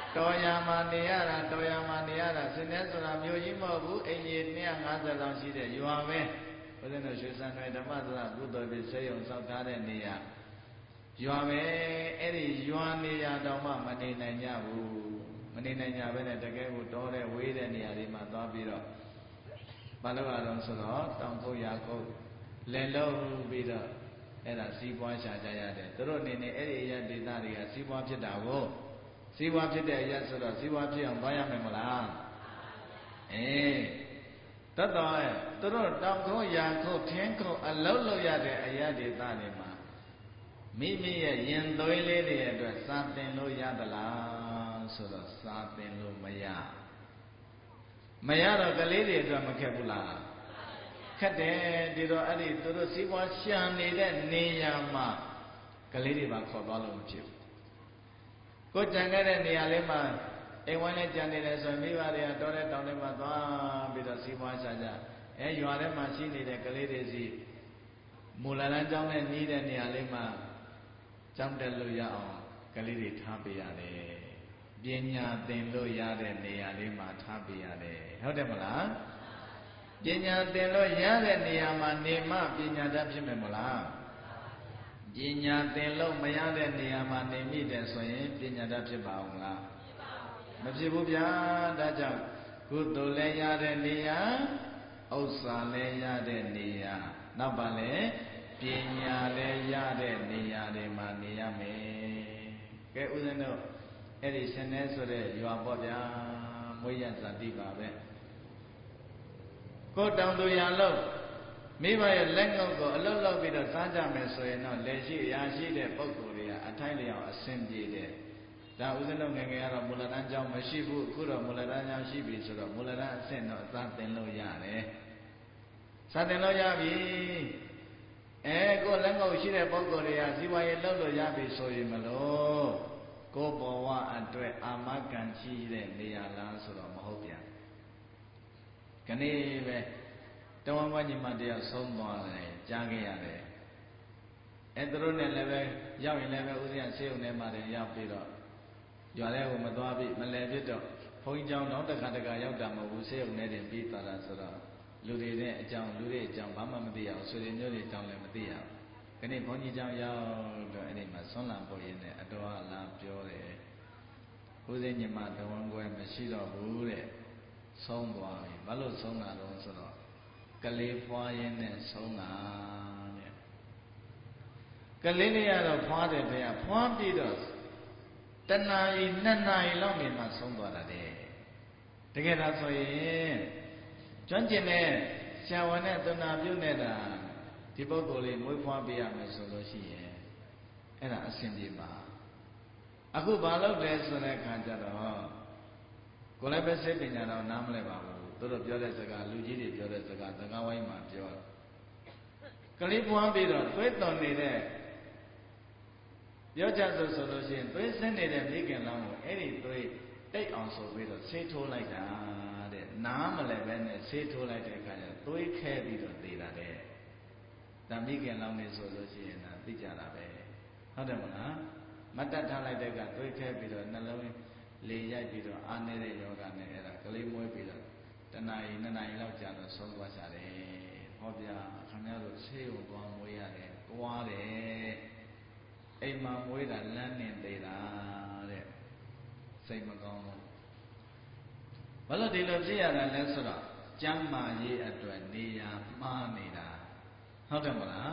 တော်ရမှာနေရတာတော်ရမှာနေရတာစနေဆိုတာမြို့ကြီးမဟုတ်ဘူးအိမ်ကြီး250လောက်ရှိတဲ့ရွာပဲဘုရားတို့ရွှေစံတွေဓမ္မသရကုသိုလ်ပြစေယုံစောက်ထားတဲ့နေရာရွာပဲအဲ့ဒီရွာနေရာတော့မှမနေနိုင်ကြဘူးမနေနိုင်ကြဘဲနဲ့တကယ်ကိုတောတဲ့ဝေးတဲ့နေရာတွေမှာသွားပြီးတော့ဘာလို့အားလုံးဆိုတော့တောင်ကုတ်ရာကုတ်လဲလုံးပြီးတော့အဲ့ဒါစီးပွားရှာကြရတယ်သူတို့အနေနဲ့အဲ့ဒီအရာဒေသတွေကစီးပွားဖြစ်တာကိုစီးပွားဖြစ်တဲ့အရာဆိုတော့စီးပွားဖြစ်အောင်သွားရမယ်မလားတတ်တော်ရဲ့သူတို့တောင်ကုတ်ရာကုတ်ထင်းကုတ်အလုံးလုံးရတဲ့အရာဒေသတွေမှာမိမိရဲ့ရင်သွေးလေးတွေအတွက်စာသင်လို့ရသလားဆိုတော့စာသင်လို့မရတော့ကလေးတွေအတွက်မခက်ဘူးလားခက်တယ်ဒီတော့အဲ့ဒီသူတို့စီးပွားရှာနေတဲ့နေရာမှာကလေးတွေပါခေါ်သွားလို့မဖြစ်ဘူးကိုကြံခဲ့တဲ့နေရာလေးမှာအိမ်ဝိုင်းလေးကြံနေတယ်ဆိုရင်မိဘတွေကတောတဲ့တောင်ထဲမှာသွားပြီးတော့စီးပွားရှာကြရွာထဲမှာရှိနေတဲ့ကလေးတွေစီမူလလန်းကျောင်းနဲ့နီးတဲ့နေရာလေးမှာကျောင်းတက်လို့ရအောင်ကလေးတွေထားပေးရတယ်ပညာသင်လို့ရတဲ့နေရာလေးမှာထားပေးရတယ်ဟုတ်တယ်မလားပညာသင်လို့ရတဲ့နေရာမှာနေမှပညာတတ်ဖြစ်မယ်မလားပညာသင်လို့မရတဲ့နေရာမှာနေမိတယ်ဆိုရင်ပညာတတ်ဖြစ်ပါအောင်လားမဖြစ်ဘူးဗျာဒါကြောင့်ကုသိုလ်လည်းရတဲ့နေရာဥစ္စာလည်းရတဲ့နေရာနောက်ပါလေပညာလည်းရတဲ့နေရာတွေမှာနေရမယ်ကဲဦးဇင်းတို့အဲ့ဒီရှင်နေဆိုတဲ့ရွာပေါ့ဗျာမွေးရဇာတိပါပဲကိုတောင်သူရလို့မိဘရဲ့လက်ငုပ်ကိုအလုတ်လောက်ပြီးတော့စားကြမယ်ဆိုရင်တော့လက်ရှိရာရှိတဲ့ပုဂ္ဂိုလ်တွေကအထိုက်လျောက်အဆင်ပြေတယ်ဒါဦးဇင်းတို့ငယ်ငယ်ကတော့မူလတန်းကျောင်းမရှိဘူးအခုတော့မူလတန်းကျောင်းရှိပြီဆိုတော့မူလတန်းအဆင့်တော့သာသင်လို့ရတယ်သာသင်လို့ရပြီကိုလက်ငုပ်ရှိတဲ့ပုဂ္ဂိုလ်တွေကဇီဝရေးလှုပ်လို့ရပြီဆိုရင်မလို့ကိုဘဝအတွက်အာမခံရှိတဲ့နေရာလားဆိုတော့မဟုတ်ပြန်ခဏလေးပဲတဝမ်းဝညီမတယောက်ဆုံးသွားတယ်ကြားခဲ့ရတယ်သူတို့နဲ့လည်းပဲရောက်ရင်လည်းပဲဦးဇင်းဆေးုံထဲမှာလည်းရောက်ပြီးတော့ရွာထဲကိုမသွားပြီမလဲဖြစ်တော့ဘုန်းကြီးကျောင်းတော့တခါတခါရောက်တာမဟုတ်ဘူးဆေးုံထဲတင်ပြီးသွားတာဆိုတော့လူတွေနဲ့အကြောင်းလူတွေအကြောင်းဘာမှမသိရအောင်ဆွေတွေမျိုးတွေအကြောင်းလည်းမသိရအောင်ခဏဘုန်းကြီးကျောင်းရောက်တော့အဲ့ဒီမှာဆွမ်းလံပေါ်ရင်းနဲ့အတော်အလားပြောတယ်ဦးဇင်းညီမတဝမ်းကွဲမရှိတော့ဘူးတဲ့ဆုံးသွားပြီဘာလို့ဆုံးတာလဲဆိုတော့ကလေးဖွားရင်းနဲ့ဆုံးတာတဲ့ကလေးလေးကတော့ဖွားတယ်ဗျာဖွားပြီးတော့တနာရီ2နာရီလောက်နေမှဆုံးသွားတာတဲ့တကယ်တော့ဆိုရင်ကျွမ်းကျင်တဲ့ဆရာဝန်နဲ့သနာပြုနေတာဒီပုဂ္ဂိုလ်လေးမွေးဖွားပေးရမယ်ဆိုလို့ရှိရင်အဲ့ဒါအဆင်ပြေပါအခုဘာလုပ်လဲဆိုတဲ့အခါကျတော့ကိုယ်လည်းပဲစိတ်ပညာတော့နားမလဲပါဘူးသူတို့ပြောတဲ့စကားလူကြီးတွေပြောတဲ့စကားဝိုင်းမှာပြောကလေးပွားပြီးတော့သွေးသွန်နေတဲ့ပြောကြဆိုလို့ရှိရင်သွေးဆင်းနေတဲ့မိခင်လောင်းကိုအဲ့ဒီသွေးတိတ်အောင်ဆိုပြီးတော့ဆေးထိုးလိုက်တာတဲ့နားမလဲပဲနဲ့ဆေးထိုးလိုက်တဲ့အခါကျသွေးခဲပြီးတော့သေတာတဲ့ဒါမိခင်လောင်းနေဆိုလို့ရှိရင်ဒါသိကြတာပဲဟုတ်တယ်မလားမတတ်ထားလိုက်တဲ့ကသွေးခဲပြီးတော့နှလုံးလေရိုက်ပြီးတော့အာနေတဲ့ယောဂနဲ့အဲ့ဒါကလေးမွေးပြီးတော့တနာရီ2နာရီလောက်ကြာတော့ဆုံးသွားကြတယ်ဟောဗျာခင်ဗျားတို့ဆေးရုံသွားမွေးရတယ်တွားတယ်အိမ်မှာမွေးတာလမ်းနဲ့သေးတာတဲ့စိတ်မကောင်းဘူးဘာလို့ဒီလိုဖြစ်ရတာလဲဆိုတော့ကျမ်းမာရေးအတွက်နေရာမှားနေတာဟုတ်တယ်မလား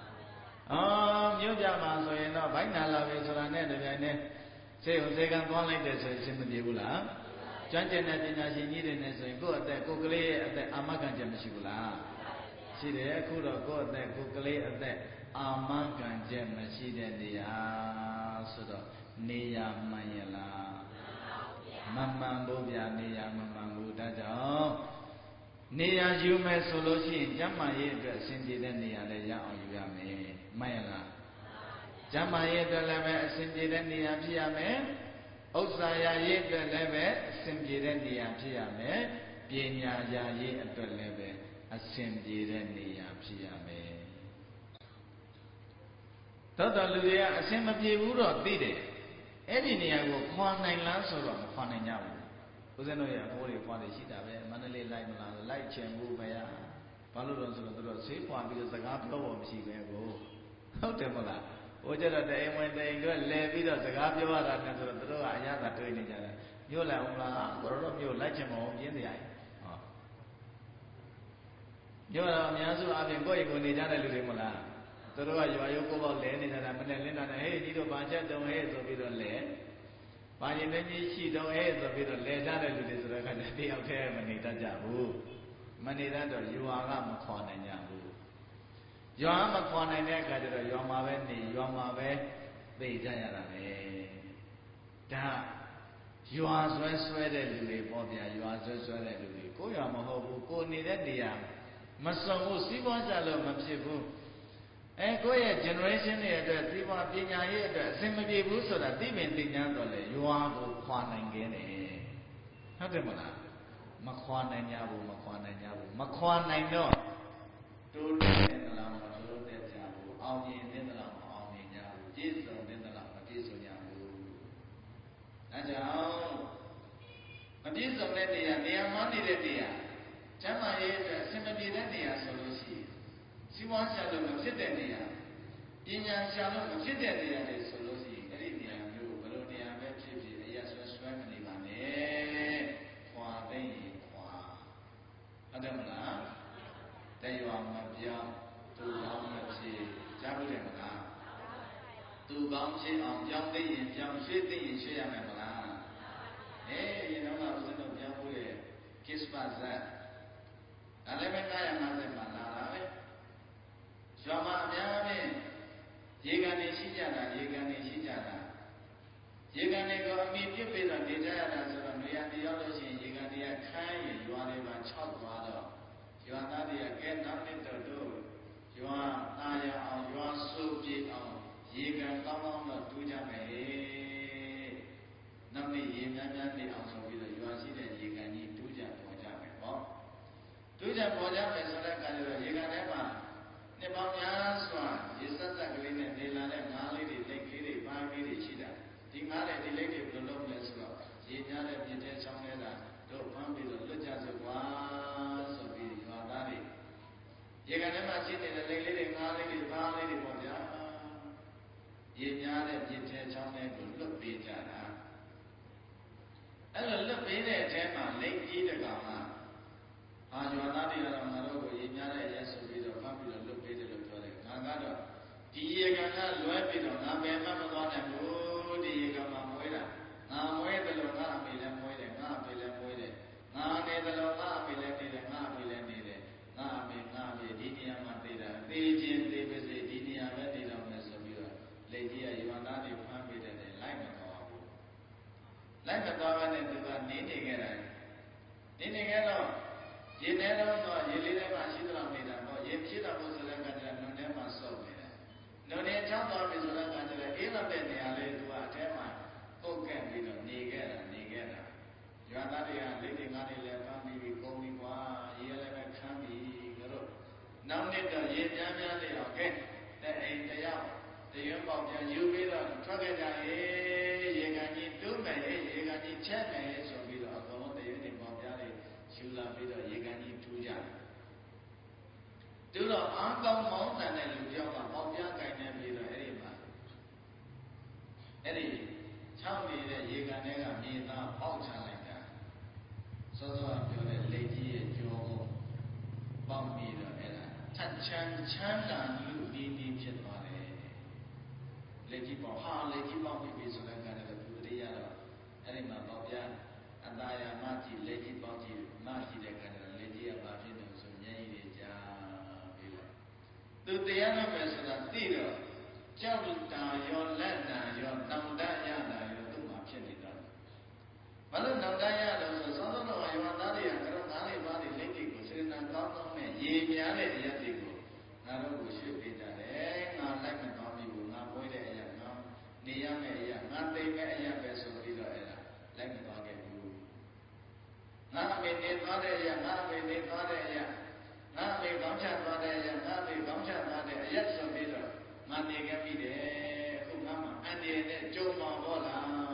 မြို့ပြမှာဆိုရင်တော့ဘိုက်နာလာပြီဆိုတာနဲ့တပြိုင်တည်းဆေးရုံဆေးကံသွားလိုက်တယ်ဆိုရင်အဆင်မပြေဘူးလားကျွမ်းကျင်တဲ့ပညာရှင်ကြီးတွေနဲ့ဆိုရင်ကိုယ့်အသက်ကိုယ်ကလေးရဲ့အသက်အာမခံချက်မရှိဘူးလားရှိတယ်အခုတော့ကိုယ့်အသက်ကိုယ်ကလေးအသက်အာမခံချက်မရှိတဲ့နေရာဆိုတော့နေရာမှန်ရလားမမှန်ဘူးဗျာနေရာမမှန်ဘူးဒါကြောင့်နေရာယူမယ်ဆိုလို့ရှိရင်ကျမ်းမာရေးအတွက်အဆင်ပြေတဲ့နေရာလည်းရအောင်ယူရမယ်မှန်ရလားကျမ်းမာရေးအတွက်လည်းပဲအဆင်ပြေတဲ့နေရာဖြစ်ရမယ်ဥစ္စာရာရေးအတွက်လည်းပဲအဆင်ပြေတဲ့နေရာဖြစ်ရမယ်ပညာရာရေးအတွက်လည်းပဲအဆင်ပြေတဲ့နေရာဖြစ်ရမယ်တော်တော်လူတွေကအဆင်မပြေဘူးတော့သိတယ်အဲ့ဒီနေရာကိုခွာနိုင်လားဆိုတော့မခွာနိုင်ကြဘူးဦးဇင်းတို့ရဲ့အဖိုးတွေခွာတွေရှိတာပဲမန္တလေးလိုက်မလားလိုက်ချင်ဘူးပဲဘာလို့လဲဆိုတော့သူတို့ဆေးခွာပြီးတော့စကားပြောဖို့မရှိပဲကိုဟုတ်တယ်မလားဟိုကျတော့တအိမ်ဝင်တအိမ်တို့လဲပြီးတော့စကားပြောရတာနဲ့ဆိုတော့သူတို့ကအရသာတွေးနေကြတယ်မြို့လိုက်အောင်လားဘရောတော့မြို့လိုက်ချင်မအောင်ပြင်းစရာကြီးဟောမြို့တော့အများစုအပြင်ကိုယ့်အိမ်ကိုနေကြတဲ့လူတွေမလားသူတို့ကရွာရုပ်ကိုပေါ့လဲနေကြတာမနဲ့လင်းတာနဲ့ဟေးကြီးတို့ဘာချက်တုံးဟဲ့ဆိုပြီးတော့လဲဘာရင်လည်းကြီးရှိတော့ဟဲ့ဆိုပြီးတော့လဲကြတဲ့လူတွေဆိုတော့ခါကျတယောက်တည်းမနေတတ်ကြဘူးမနေတတ်တော့ရွာကမခွာနိုင်ကြဘူးရွာမခွာနိုင်တဲ့အခါကျတော့ရွာမှာပဲနေရွာမှာပဲသိကြရတာပဲဒါရွာဆွဲတဲ့လူတွေပေါ့ဗျာရွာဆွဲတဲ့လူတွေကိုရွာမဟုတ်ဘူးကိုနေတဲ့နေရာမစုံဘူးစီးပွားကြလို့မဖြစ်ဘူးကိုယ့်ရဲ့ generation တွေအတွက်စီးပွားပညာရေးအတွက်အဆင်မပြေဘူးဆိုတာသိပင်သိညာတော့လေရွာကိုခွာနိုင်ခဲ့တယ်ဟုတ်တယ်မလားမခွာနိုင်ကြဘူးမခွာနိုင်ကြဘူးမခွာနိုင်တော့တိုးတဲ့သလားမတိုးတဲ့ကြဘူးအောင်မြင်တဲ့သလားမအောင်မြင်ကြဘူးပြည့်စုံတဲ့သလားမပြည့်စုံကြဘူးအဲကြောင့်မပြည့်စုံတဲ့နေရာမှာနေတဲ့နေရာကျမ်းမာရေးအတွက်အဆင်မပြေတဲ့နေရာဆိုလို့ရှိရင်စီးပွားရှာလို့မဖြစ်တဲ့နေရာပညာရှာလို့မဖြစ်တဲ့နေရာတွေဆိုလို့ရှိရင်အဲ့ဒီနေရာမျိုးဘယ်လိုနေရာပဲဖြစ်ဖြစ်အရာဆွဲမနေပါနဲ့ခွာသိရင်ခွာဟုတ်တယ်မလားတရွာမပြောင်းသူကောင်းမဖြစ်ကြားလို့တယ်မလားသူကောင်းဖြစ်အောင်ပြောင်းသိရင်ပြောင်းရွှေ့သိရင်ရွှေ့ရမယ်မလားရင်တော့ကဦးဇင်းတို့ပြောင်းဖို့ရဲ့ kiss pass ဒါလည်းပဲ950မှာလာတာပဲရွာမှာအများအားဖြင့်ရေကန်တွေရှိကြတာရေကန်တွေကိုအမိပြစ်ပြီးတော့နေကြရတာဆိုတော့နေရာတရောက်လို့ရှိရင်ရေကန်တွေကခမ်းရင်ရွာတွေပါ၆သွားတော့ရွာသားတွေကကဲနောက်နှစ်တော့တို့ရွာသားရအောင်ရွာဆိုးပြေအောင်ရေကန်ကောင်းကောင်းတော့တူးကြမယ်နောက်နေ့ရေများများနေအောင်ဆိုပြီးတော့ရွာရှိတဲ့ရေကန်ကြီးတူးကြပေါ်ကြမယ်ပေါ့တူးကြပေါ်ကြမယ်ဆိုတဲ့အခါကျတော့ရေကန်ထဲမှာနှစ်ပေါင်းများစွာရေစက်ကလေးနဲ့နေလာတဲ့ငါးလေးတွေလက်လေးတွေပန်းလေးတွေရှိတာဒီငါးတဲ့ဒီလက်တွေဘယ်လိုလုပ်လဲဆိုတော့ရေများတဲ့ပြည့်တဲ့ချောင်းထဲတာတို့ဖမ်းပြီးတော့လွတ်ကြစို့ကွာဆိုပြီးရွာသားတွေရေကန်ထဲမှာရှိနေတဲ့လက်လေးတွေငါးလေးတွေပန်းလေးတွေပေါ့ဗျာရေများတဲ့ပြည့်တဲ့ချောင်းထဲကိုလွတ်ပေးကြတာအဲ့လိုလွတ်ပေးတဲ့အထဲမှာလက်ကြီးတကောင်ကရွာသားတွေကတော့ငါတို့ကိုရေများတဲ့ရက်ဆိုပြီးတော့ဖမ်းပြီးတော့လွတ်ပေးတယ်လို့ပြောတယ်ငါကတော့ဒီရေကန်ကလွဲပြီးတော့ငါဘယ်မှမသွားနိုင်ဘူးဒီရေကန်မှာမွေးတာငါမွေးတယ်လို့ငါအမေလည်းမွေးတယ်ငါအဖေလည်းမွေးတယ်ငါနေတယ်လို့ငါအဖေလည်းနေတယ်ငါအဖေလည်းနေတယ်ငါအမေဒီနေရာမှာတည်တာသေခြင်းသေပါစေဒီနေရာပဲတည်တော့မယ်ဆိုပြီးတော့လက်ကြီးကရွာသားတွေဖမ်းပေးတယ်လိုက်မသွားဘူးလိုက်မသွားဘဲနဲ့သူကနေနေခဲ့တယ်နေနေခဲ့တော့ရေထဲတော့ရေလေးထဲမှာရှိသလောက်နေတာပေါ့ရေဖြစ်တော့လို့ဆိုတဲ့အခါကျတော့နုံထဲမှာစုပ်နေတယ်နုံထဲချောင်းသွားပြီဆိုတဲ့အခါကျတော့အေးလောက်တဲ့နေရာလေးသူကအထဲမှာပုတ်ကက်ပြီးတော့နေခဲ့တာရွာသားတွေကလက်တွေငါးတွေလည်းပန်းပြီးကုန်ပြီကွာရေလည်းပဲခမ်းပြီတို့နောက်နှစ်တော့ရေများများလေးအောင်ကဲတဲ့အိမ်တယောက်တရွံ့ပေါက်ပြန်ယူပြီးတော့ထွက်ခဲ့ကြရေကန်ကြီးတွန်းမယ်ရေကန်ကြီးချက်မယ်ဆိုပြီးတော့အကုန်လုံးတရွံ့တွေပေါက်ပြားတွေယူလာပြီးတော့ရေကန်ကြီးထူးကြတယ်တူတော့အားကောင်းမောင်းတန်တဲ့လူကြောင့်ကပေါက်ပြားကင်နေပြီးတော့အဲ့ဒီချောင်းနေတဲ့ရေကန်ထဲကမြေသားပေါက်ချလိုက်တာစောစောပြောတဲ့လက်ကြီးရဲ့ကြောကိုပေါက်ပြီးတော့အဲ့ဒါထတ်ချမ်းသာလူဒီဖြစ်သွားတယ်လက်ကြီးပေါက်လက်ကြီးပေါက်ပြီးဆိုတဲ့ကံလည်းသူတည်းရတော့အဲ့ဒီမှာပေါက်ပြားအတာယာမကြည့်လက်ကြီးပေါက်ကြည့်မကြည့်တဲ့ခါကျတော့လက်ကြီးကဘာဖြစ်လို့ဆိုမျက်ရည်တွေကြာပြီးတော့သူတရားနာမယ်ဆိုတာသိတော့ကြောက်တာရောလက်နာရောတောင်တရတာရောသူ့မှာဖြစ်နေတော့ဘာလို့တောင်တရလို့ဆိုသောသောတော်ယောသားတွေကကတော့ငါးလေးပါးတွေလက်တွေကိုစေတနာကောင်းကောင်းနဲ့ရေများတဲ့အရာတွေကိုငါတို့ကိုရွှေ့ပေးကြတယ်ငါလိုက်မတော်ပြီဘူးငါမွေးတဲ့အရာငါနေရမယ့်အရာငါသိမယ့်အရာပဲဆိုပြီးတော့အဲ့ဒါလိုက်မသွားခဲ့ဘူးငါအမေနေသွားတဲ့အရာငါအမေနေသွားတဲ့အရာငါအမေကောင်းချသွားတဲ့အရာငါအမေကောင်းချသွားတဲ့အရာဆိုပြီးတော့ငါနေခဲ့ပြီတယ်အခုငါမှအန္တရာယ်နဲ့ကြုံမှာပေါ့လား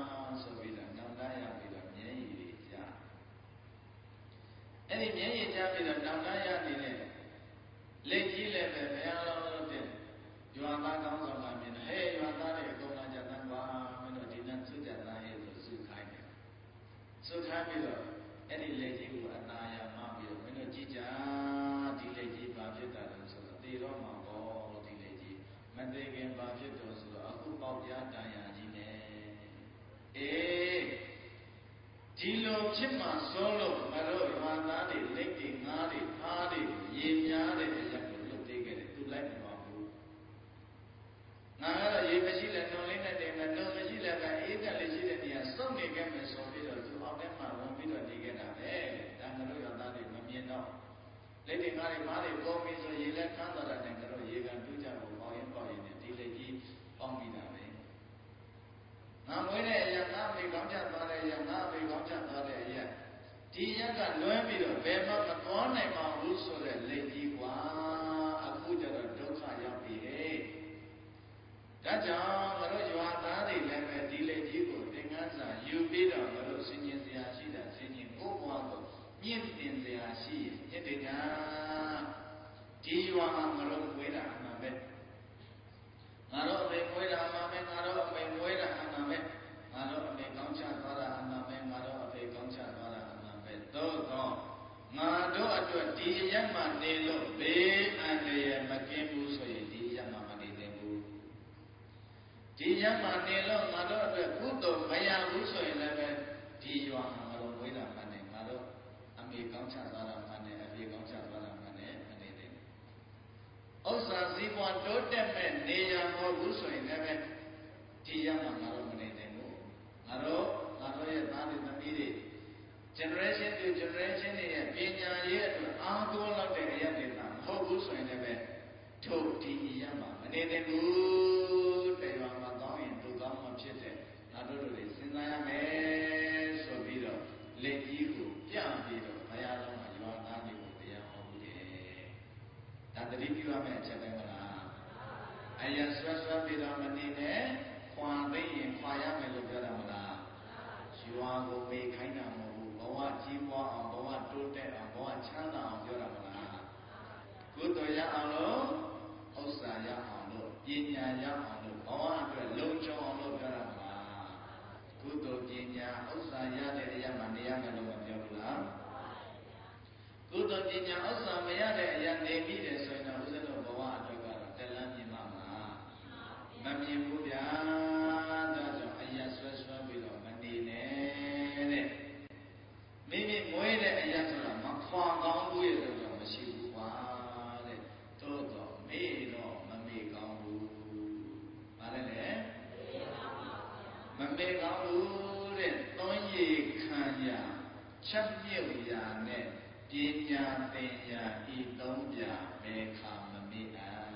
ပြီးတော့တောင်းတရနေတဲ့လက်ကြီးလည်းပဲဘုရားတော်တဲ့ရွာသားကောင်းဆောင်ကမြင်ဟဲ့ရွာသားတွေအကုန်လာကြတန်းကွာမင်းတို့ဒီနေ့စုကြသားရဲ့ဆိုစုခိုင်းတယ်စုခိုင်းပြီးတော့အဲ့ဒီလက်ကြီးကိုအနာရမပြီးတော့မင်းတို့ကြည်ကြဒီလက်ကြီးဘာဖြစ်တာလဲဆိုတော့သေတော့မှာပေါ့ဒီလက်ကြီးမသေးခင်ဘာဖြစ်တော့ဆိုတော့အခုပေါက်ပြားတန်ရာကြီးနဲ့အေးဒီလိုဖြစ်မှစိုးလို့မတို့ရွာသားတွေလက်တွေငားတွေဖားတွေရေများတဲ့အရာကိုလွတ်သေးခဲ့တယ်သူလိုက်မသွားဘူးငါကတော့ရေမရှိလဲနှုံလေးနဲ့တင်မယ်နှုံမရှိလဲပဲအေးတက်လေးရှိတဲ့နေရာစုံနေခဲ့မယ်ဆိုပြီးတော့သူအောက်ထဲမှာဝင်ပြီးတော့နေခဲ့တာပဲဒါငါတို့ရွာသားတွေမမြင်တော့လက်တွေငားတွေဖားတွေပုံပြီးဆိုရေလက်ခန်းတော်တဲ့ငါတို့ရေကန်တူးကြဖို့ပေါရင်နဲ့ဒီလက်ကြီးပေါင်းပြီးတာပဲငါမွေးတဲ့အရာငါမေကောင်းချသွားတဲ့အရာငါမေကောင်းချသွားတဲ့အရာဒီရက်ကလွဲပြီးတော့ဘယ်မှမသွားနိုင်ပါဘူးဆိုတဲ့လက်ကြီးကွာအခုကျတော့ဒုက္ခရောက်ပြီဟဲ့ဒါကြောင့်ငါတို့ရွာသားတွေလည်းပဲဒီလက်ကြီးကိုသင်္ကန်းစာယူပြီးတော့ငါတို့ဆင်ញင်စရာရှိတာဆင်ញင်ကိုယ်ဘဝကိုမြင့်တင်စရာရှိရင်မြင့်တင်တာဒီရွာမှာငါတို့ဝေးတာအမှန်ပဲငါတို့အမေမွေးတာအမှန်ပဲငါတို့အမေမွေးတာအမှန်ပဲငါတို့အမေကောင်းချသွားတာအမှန်ပဲငါတို့အဖေကောင်းချသွားတာအမှန်ပဲသို့တော့ငါတို့အတွက်ဒီအရက်မှနေလို့ဘေးအန္တရာယ်မကင်းဘူးဆိုရင်ဒီအရက်မှမနေသင့်ဘူးဒီရက်မှနေလို့ငါတို့အတွက်ကုသိုလ်မရဘူးဆိုရင်လည်းပဲဒီရွာမှာငါတို့မွေးတာမှန်တယ်ငါတို့အမေကောင်းချသွားတာမှန်တယ်အဖေကောင်းချသွားတာမှန်တယ်အနေနဲ့ဥစ္စာစည်းပွားတိုးတက်မဲ့နေရမဟုတ်ဘူးဆိုရင်လည်းဒီရမှာငါတို့မနေနိုင်ဘူးငါတို့ရဲ့သားတွေသမီးတွေ generation to generation တွေရဲ့ပညာရေးအတွက်အားကိုးလောက်တဲ့အရာတွေသာမဟုတ်ဘူးဆိုရင်လည်းထို့ဒီရမှာမနေနိုင်ဘူးတရားမှာကောင်းရင်သူကောင်းမှဖြစ်တယ်ငါတို့တွေစဉ်းစားရမယ်ဆိုပြီးတော့လက်ကြီးကိုပြပြီးတော့ဘုရားတော်မှာရွာသားတွေကိုတရားဟောဘူးတယ်ဒါတတိပြုရမယ့်အချက်ပဲမလားအရာဆွဲပြီးတော့မနေနဲ့ခွာသိရင်ခွာရမယ်လို့ပြောတာမလားရွာကိုမေးခိုင်းတာမဟုတ်ဘူးဘဝကြီးပွားအောင်ဘဝတိုးတက်အောင်ဘဝချမ်းသာအောင်ပြောတာမလားကုသိုလ်ရအောင်လို့ဥစ္စာရအောင်လို့ပညာရအောင်လို့ဘဝအတွက်လုံခြုံအောင်လို့ပြောတာမလားကုသိုလ်ပညာဥစ္စာရတဲ့အရာမှနေရမယ်လို့မပြောဘူးလားကုသိုလ်ပညာဥစ္စာမရတဲ့အရာနေပြီးတယ်ဆိုရင်တော့ဦးဇင်းတို့ဘဝအတွက်ကတော့တလန်းမြင်မှာမလားမမြင်ဘူးဗျာဒါကြောင့်အရာဆွဲပြီးတော့မနေနဲ့တဲ့မိမိမွေးတဲ့အရာဆိုတာမခွာကောင်းဘူးရဲ့ဆိုတော့မရှိဘူးကွာတဲ့သို့တော့မေ့တော့မမေ့ကောင်းဘူးဗါလဲလေမမေ့ကောင်းဘူးတဲ့သွန်ရည်ခံရချက်မြုပ်ရာနဲ့ပညာသင်ရာဤသုံးပြဘယ်ခါမမေ့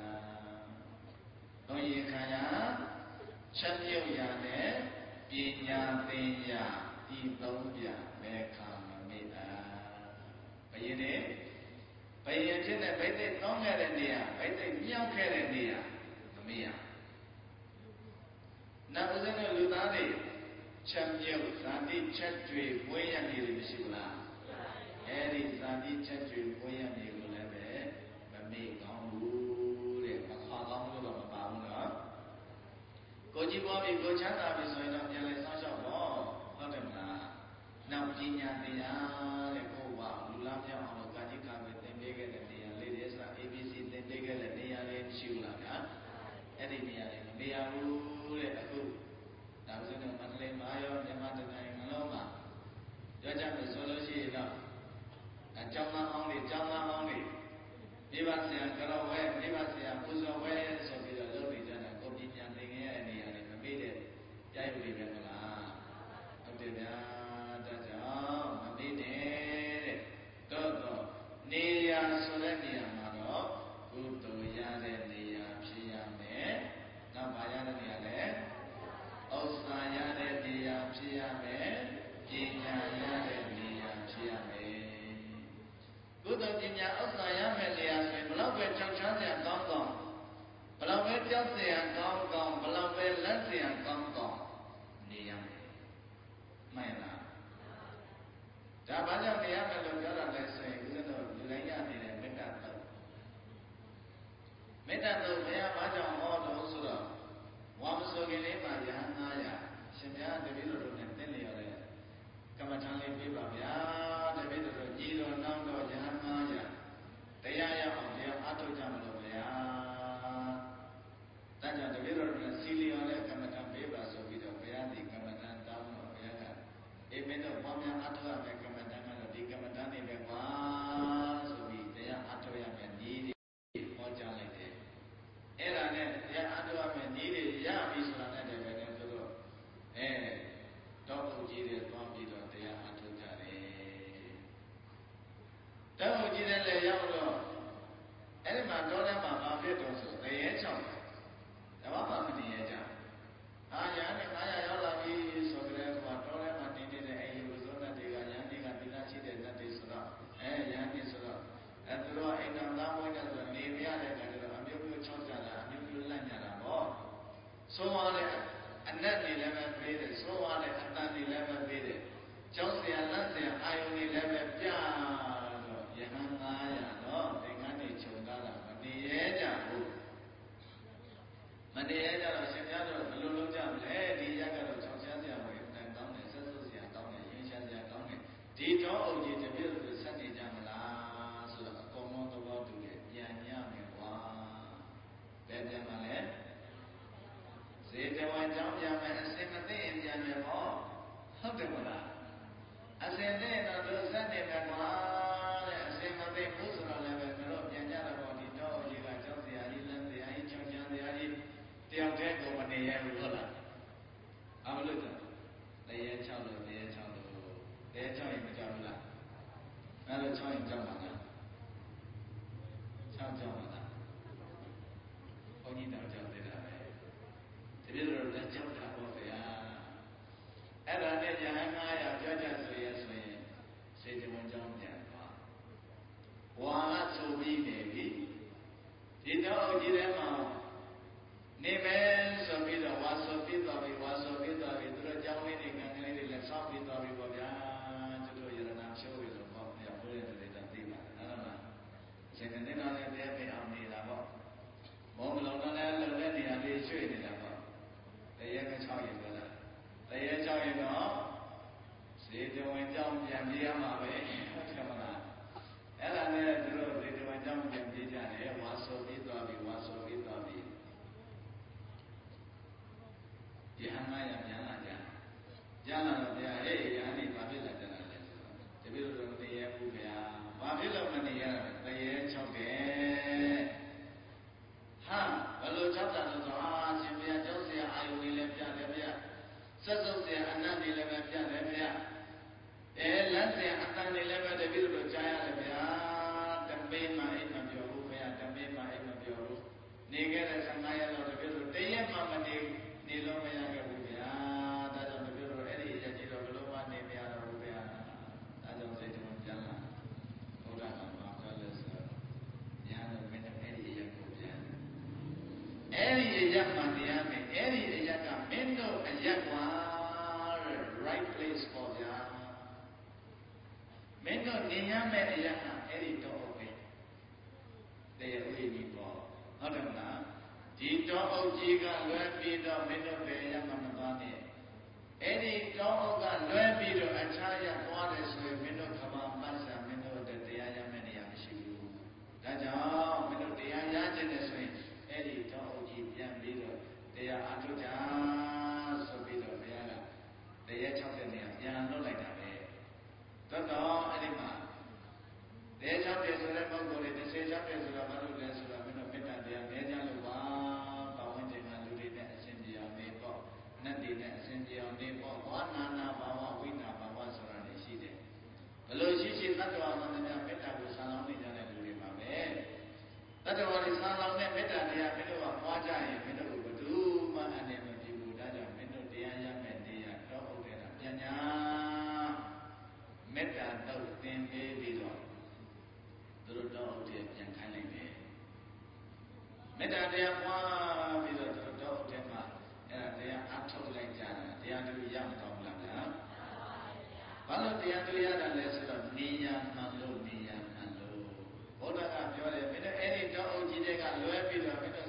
သွန်ရည်ခံရချက်မြုပ်ရာနဲ့ပညာသင်ရာဤသုံးပြဘယ်ခါမမေ့ဘယင်းနဲ့ဘယင်းဖြစ်တဲ့ဗိသိက်သုံးခဲ့တဲ့နေရာဗိသိက်မြောက်ခဲ့တဲ့နေရာမမေ့ရနောက်ဦးဇင်းတို့လူသားတွေချက်မြုပ်ဇာတိချက်တွေမွေးရနေတယ်မရှိဘူးလားအဲဒီဇာတိချက်တွေမွေးရနေကိုလည်းပဲမမေ့ကောင်းဘူးတဲ့မခွာကောင်းလို့တော့မပါဘူးနော်ကိုကြည့်ပေါ်ပြီကိုချမ်းသာပြီဆိုရင်တော့ပြန်လဲစောင့်ရှောက်တော့ဟုတ်တယ်မလားနောက်ပညာတရားတဲ့ကိုဝလူလားပြောင်းအောင်လို့ကာကြီးကာပဲသင်ပေးခဲ့တဲ့နေရာလေးတွေစ ABC သင်ပေးခဲ့တဲ့နေရာလေးရှိဘူးလားဗျာအဲ့ဒီနေရာလေးမနေရဘူးတဲ့အခုဒါဆိုရင်မန္တလေးမှာရောမြန်မာတိုင်းငလုံးမှာပြောကြမယ်ဆိုလို့ရှိရင်တော့အကြောင်းသားအောင်တွေကျောင်းသားအောင်တွေမိဘဆရာကြောဝဲမိဘဆရာပူဇော်ဝဲဆိုပြီးတော့လုပ်နေကြတာကိုပညာသင်ခဲ့ရတဲ့နေရာတွေမမေ့တဲ့ကြိုက်လို့ပဲမလားဟုတ်တယ်ဗျာဒါကြောင့်မမေ့နဲ့တဲ့တော့နေရာဆိုတဲ့နေရာမှာတော့ကုသိုလ်ရတဲ့နေရာဖြစ်ရမယ်နောက်ပါရတဲ့နေရာလဲဥစ္စာရတဲ့နေရာဖြစ်ရမယ်ပညာရတဲ့နေရာဖြစ်ရမယ်ကုသိုလ်ပညာဥစ္စာရမယ့်နေရာဆိုရင်ဘလောက်ပဲကြောက်ချမ်းစရာကောင်းကောင်းဘလောက်ပဲကြောက်စရာကောင်းကောင်းဘလောက်ပဲလက်စရာကောင်းကောင်းနေရမယ်မှန်လားဒါဘာကြောင့်နေရမယ်လို့ပြောတာလဲဆိုရင်ဦးဇင်းတို့လူတိုင်းတော့ဘုရားဘာကြောင့်ဟောတော့ဆိုတော့ဝါမဆိုခင်လေးမှာယဟန်900ရှင်ဘုရားတပည့်တော်တို့နဲ့တင်းလျော်တဲ့ကမ္မထံလေးပြပါဗျာတပည့်တော်တို့ညီတော်နောက်တော့ယဟန်900တရားရအောင်တရားအထုတ်ကြမလို့ဗျာဒါကြောင့်တပည့်တော်တို့နဲ့စီလျော်တဲ့ကမ္မထံပေးပါဆိုပြီးတော့ဘုရားဒီကမ္မထံတောင်းတော့ဘုရားကအေးမင်းတို့ဘာများအထုတ်ရမယ်ကမ္မထံကတော့ဒီကမ္မထံနေပဲကွာဆိုပြီးတရားအထုတ်ရမယ်ဤဟောကြားလိုက်တယ်အဲ့ဒါနဲ့တရားအထုတ်ရမယ်ဤတွေရပြီဆိုတာနဲ့တည်းပဲနဲ့ဆိုတော့တောအုပ်ကြီးတွေသွားပြီးတော့တရားအထုတ်ကြတယ်တောအုပ်ကြီးတွေလည်းရောက်တော့အဲ့ဒီမှာတောထဲမှာဘာဖြစ်တော့ဆိုတရေချောင်းဓမ္မပါမနေရကြအာရဟန်းနဲ့900ရောက်လာပြီဆိုကြတဲ့ကွာတောထဲမှာတင်းနေတဲ့အဲ့ဒီဝဇုံနဲ့တွေကရဟန်းတွေကတိလာရှိတဲ့နတ်တွေဆိုတော့ရဟန်းတွေဆိုတော့သူတို့အိမ်တော်သားမွေးတဲ့ဆိုနေမရတဲ့ကတည်းကအမျိုးမျိုးချောက်ကြတာအမျိုးမျိုးလန့်ကြတာပေါ့ဆိုပါလေအနတ်တွေလည်းပဲပေးတယ်ဆိုပါလေအတန်တွေလည်းပဲပေးတယ်ကျောင်းဆရာလမ်းဆရာအာယုန်တွေလည်းပဲပြတော့ယဟန်900တော့သင်္ကန်းတွေခြုံထားတာမနေရကြဘူးမနေရကြတော့ရှင်များတို့ဘယ်လိုလုပ်ကြမလဲဒီရက်ကတော့ကျောင်းဆရာဆရာဝယ်တန်ကောင်းတယ်ဆက်စုပ်ဆရာကောင်းတယ်ရင်းရှာဆရာကောင်းတယ်ဒီတော့အုပ်ကြီးတပြည့်လို့ဆက်နေကြမလားဆိုတော့အကုန်လုံးသဘောတူတယ်ပြန်ညမယ်ကွာဘယ်ပြန်မလဲစေတဝန်ကြောင့်ပြန်မယ်အစင်မသိရင်ပြန်မယ်ဟောဟုတ်တယ်မလားအစင်သိရင်တော့သူဆက်နေမယ်ကွာတဲ့အစင်မသိဘူးဆိုတော့လည်းပဲတို့ပြန်ကြတော့ဒီတော့အုပ်ကြီးကကျောင်းဆရာကြီးလမ်းဆရာကြီးကျောင်းဆရာကြီးတယောက်တည်းကိုမနေရဘူးဟုတ်လားအမလို့တရေ6လို့တရေ6လို့တရေ6ရင်မကြောက်ဘူးလားအဲ့လို6ရင်ကြောက်ပါလား6ကြောက်ပါလားဘုန်းကြီးတော်ကြောက်သေးတာပဲတပည့်တော်လည်းကြောက်တာပေါ့ဗျာအဲ့ဒါနဲ့ယဟန်900ပြောကြဆိုရင်စေတဝန်ကြောင့်ပြန်သွားဝါကဆိုပြီးနေပြီဒီတော့အုပ်ကြီးထဲမှာနေမယ်ဆိုပြီးတော့ဝါဆိုပြီးသွားပြီသူတို့ကြောင်းလေးတွေငံကလေးတွေလည်းဆောက်ပြီးသွားပြီပေါ့ဗျာသူတို့ယရနာဖြိုးပြီးတော့ပေါ့ဗျာဘုရားတွေတသိပါဟုတ်လားရှင်ကနေတော့လည်းတရားပြအောင်နေတာပေါ့မောမလုံးတော့လည်းလုံတဲ့နေရာလေးရွှေ့နေတာပေါ့တရားက6ရင်တော့လားတရား6ရင်တော့စေတဝန်ကြောင့်ပြန်ပြေးရမှာပဲဟုတ်တယ်မလားအဲ့ဒါနဲ့သူတို့စေတဝန်ကြောင့်ပြန်ပြေးကြတယ်ဝါဆိုပြီးသွားပြီယဟန်900ပြန်လာကြပြန်လာတော့ဗျာဟေးယဟန်ဒီဘာဖြစ်လာကြတာလဲဆိုတော့တပည့်တော်မနေရဘူးဗျာဘာဖြစ်လို့မနေရတာလဲတရေ6တယ်ဟာဘယ်လို6တာလဲဆိုတော့ရှင်ဗျာကျောင်းဆရာအာယုန်လေးလည်းပြတယ်ဗျာဆက်စုပ်ဆရာအနတ်တွေလည်းပဲပြတယ်ဗျာလမ်းဆရာအတန်တွေလည်းပဲတပည့်တော်ကြားရတယ်ဗျာတမေးမှအိမ်မပြောဘူးဗျာတမေးမှအိမ်မပြောဘူးနေခဲ့တဲ့15ရက်လောက်တပည့်တော်တရက်မှမနေဘူးနေလို့မရခဲ့ဘူးဗျာဒါကြောင့်တပည့်တော်အဲ့ဒီရက်ကြီးတော့ဘယ်လိုမှနေမရတော့ဘူးဗျာဒါကြောင့်စိတ်တော်ပြန်လာဘုရားကမှာပြောလို့ဆိုညာတော့မင်းအဲ့ဒီရက်ကိုပြန်အဲ့ဒီရက်မှတရားမယ်အဲ့ဒီရက်ကမင်းတို့အရက်ကွာ right place ပေါ်ဗျာမင်းတို့နေရမယ့်အရက်ကအဲ့ဒီတော့ပဲတရားဥပဒေပေါ်ဟုတ်တယ်မလားဒီတောအုပ်ကြီးကလွယ်ပြီးတော့မင်းတို့ပဲရမှမသွားနဲ့အဲ့ဒီတောအုပ်ကလွယ်ပြီးတော့အခြားရသွားတယ်ဆိုရင်မင်းတို့ခဘာပတ်စာမင်းတို့တရားရမယ့်နေရာမရှိဘူးဒါကြောင့်မင်းတို့တရားရခြင်းနဲ့ဆိုရင်အဲ့ဒီတောအုပ်ကြီးပြန်ပြီးတော့တရားအထုကြဆိုပြီးတော့ဘုရားကတရား6တဲ့နေရာပြန်လွတ်လိုက်တာပဲတော့အဲ့ဒီမှာတရား6တဲ့ဆိုတဲ့ပုဂ္ဂိုလ်တွေ30 6တဲ့ဆိုတော့ဘာလို့လဲဆိုတော့မင်းတို့မေတ္တာတရားနည်းကြလို့ပါပတ်ဝန်းကျင်ကလူတွေနဲ့အရှင်တရားနေပေါ့နတ်တွေနဲ့အရှင်တရားနေပေါ့ဘာနာနာဘာဝဝိနာဘာဝဆိုတာတွေရှိတယ်ဘလို့ရှိရှိတတ္တဝါမှန်တရားမေတ္တာကိုဆံလောင်းနေကြတဲ့လူတွေပါပဲတတ္တဝါတွေဆံလောင်းတဲ့မေတ္တာတရားမင်းတို့ကပွားကြရင်မင်းတို့ကဘယ်သူမှအနေမပြုဘူးဒါကြောင့်မင်းတို့တရားရမယ်တရားတော့ဟုတ်တယ်လားပညာမေတ္တာတော့သင်ပေးပြီးတော့သူတို့တော့ဟုတ်တယ်ပြန်ခိုင်းလိုက်တယ်မေတ္တာတရားပွားပြီးတော့သူတို့တော့ဟုတ်တယ်မှာအဲ့ဒါတရားအထုတ်လိုက်ကြတာတရားသူရမတော့ဘူးလားဗျာဘာလို့တရားသူရတာလဲဆိုတော့နေရမှန်လို့ဘုရားကပြောတယ်မင်းတို့အဲ့ဒီတော့အုပ်ကြီးတွေကလွဲပြီးတော့မင်းတို့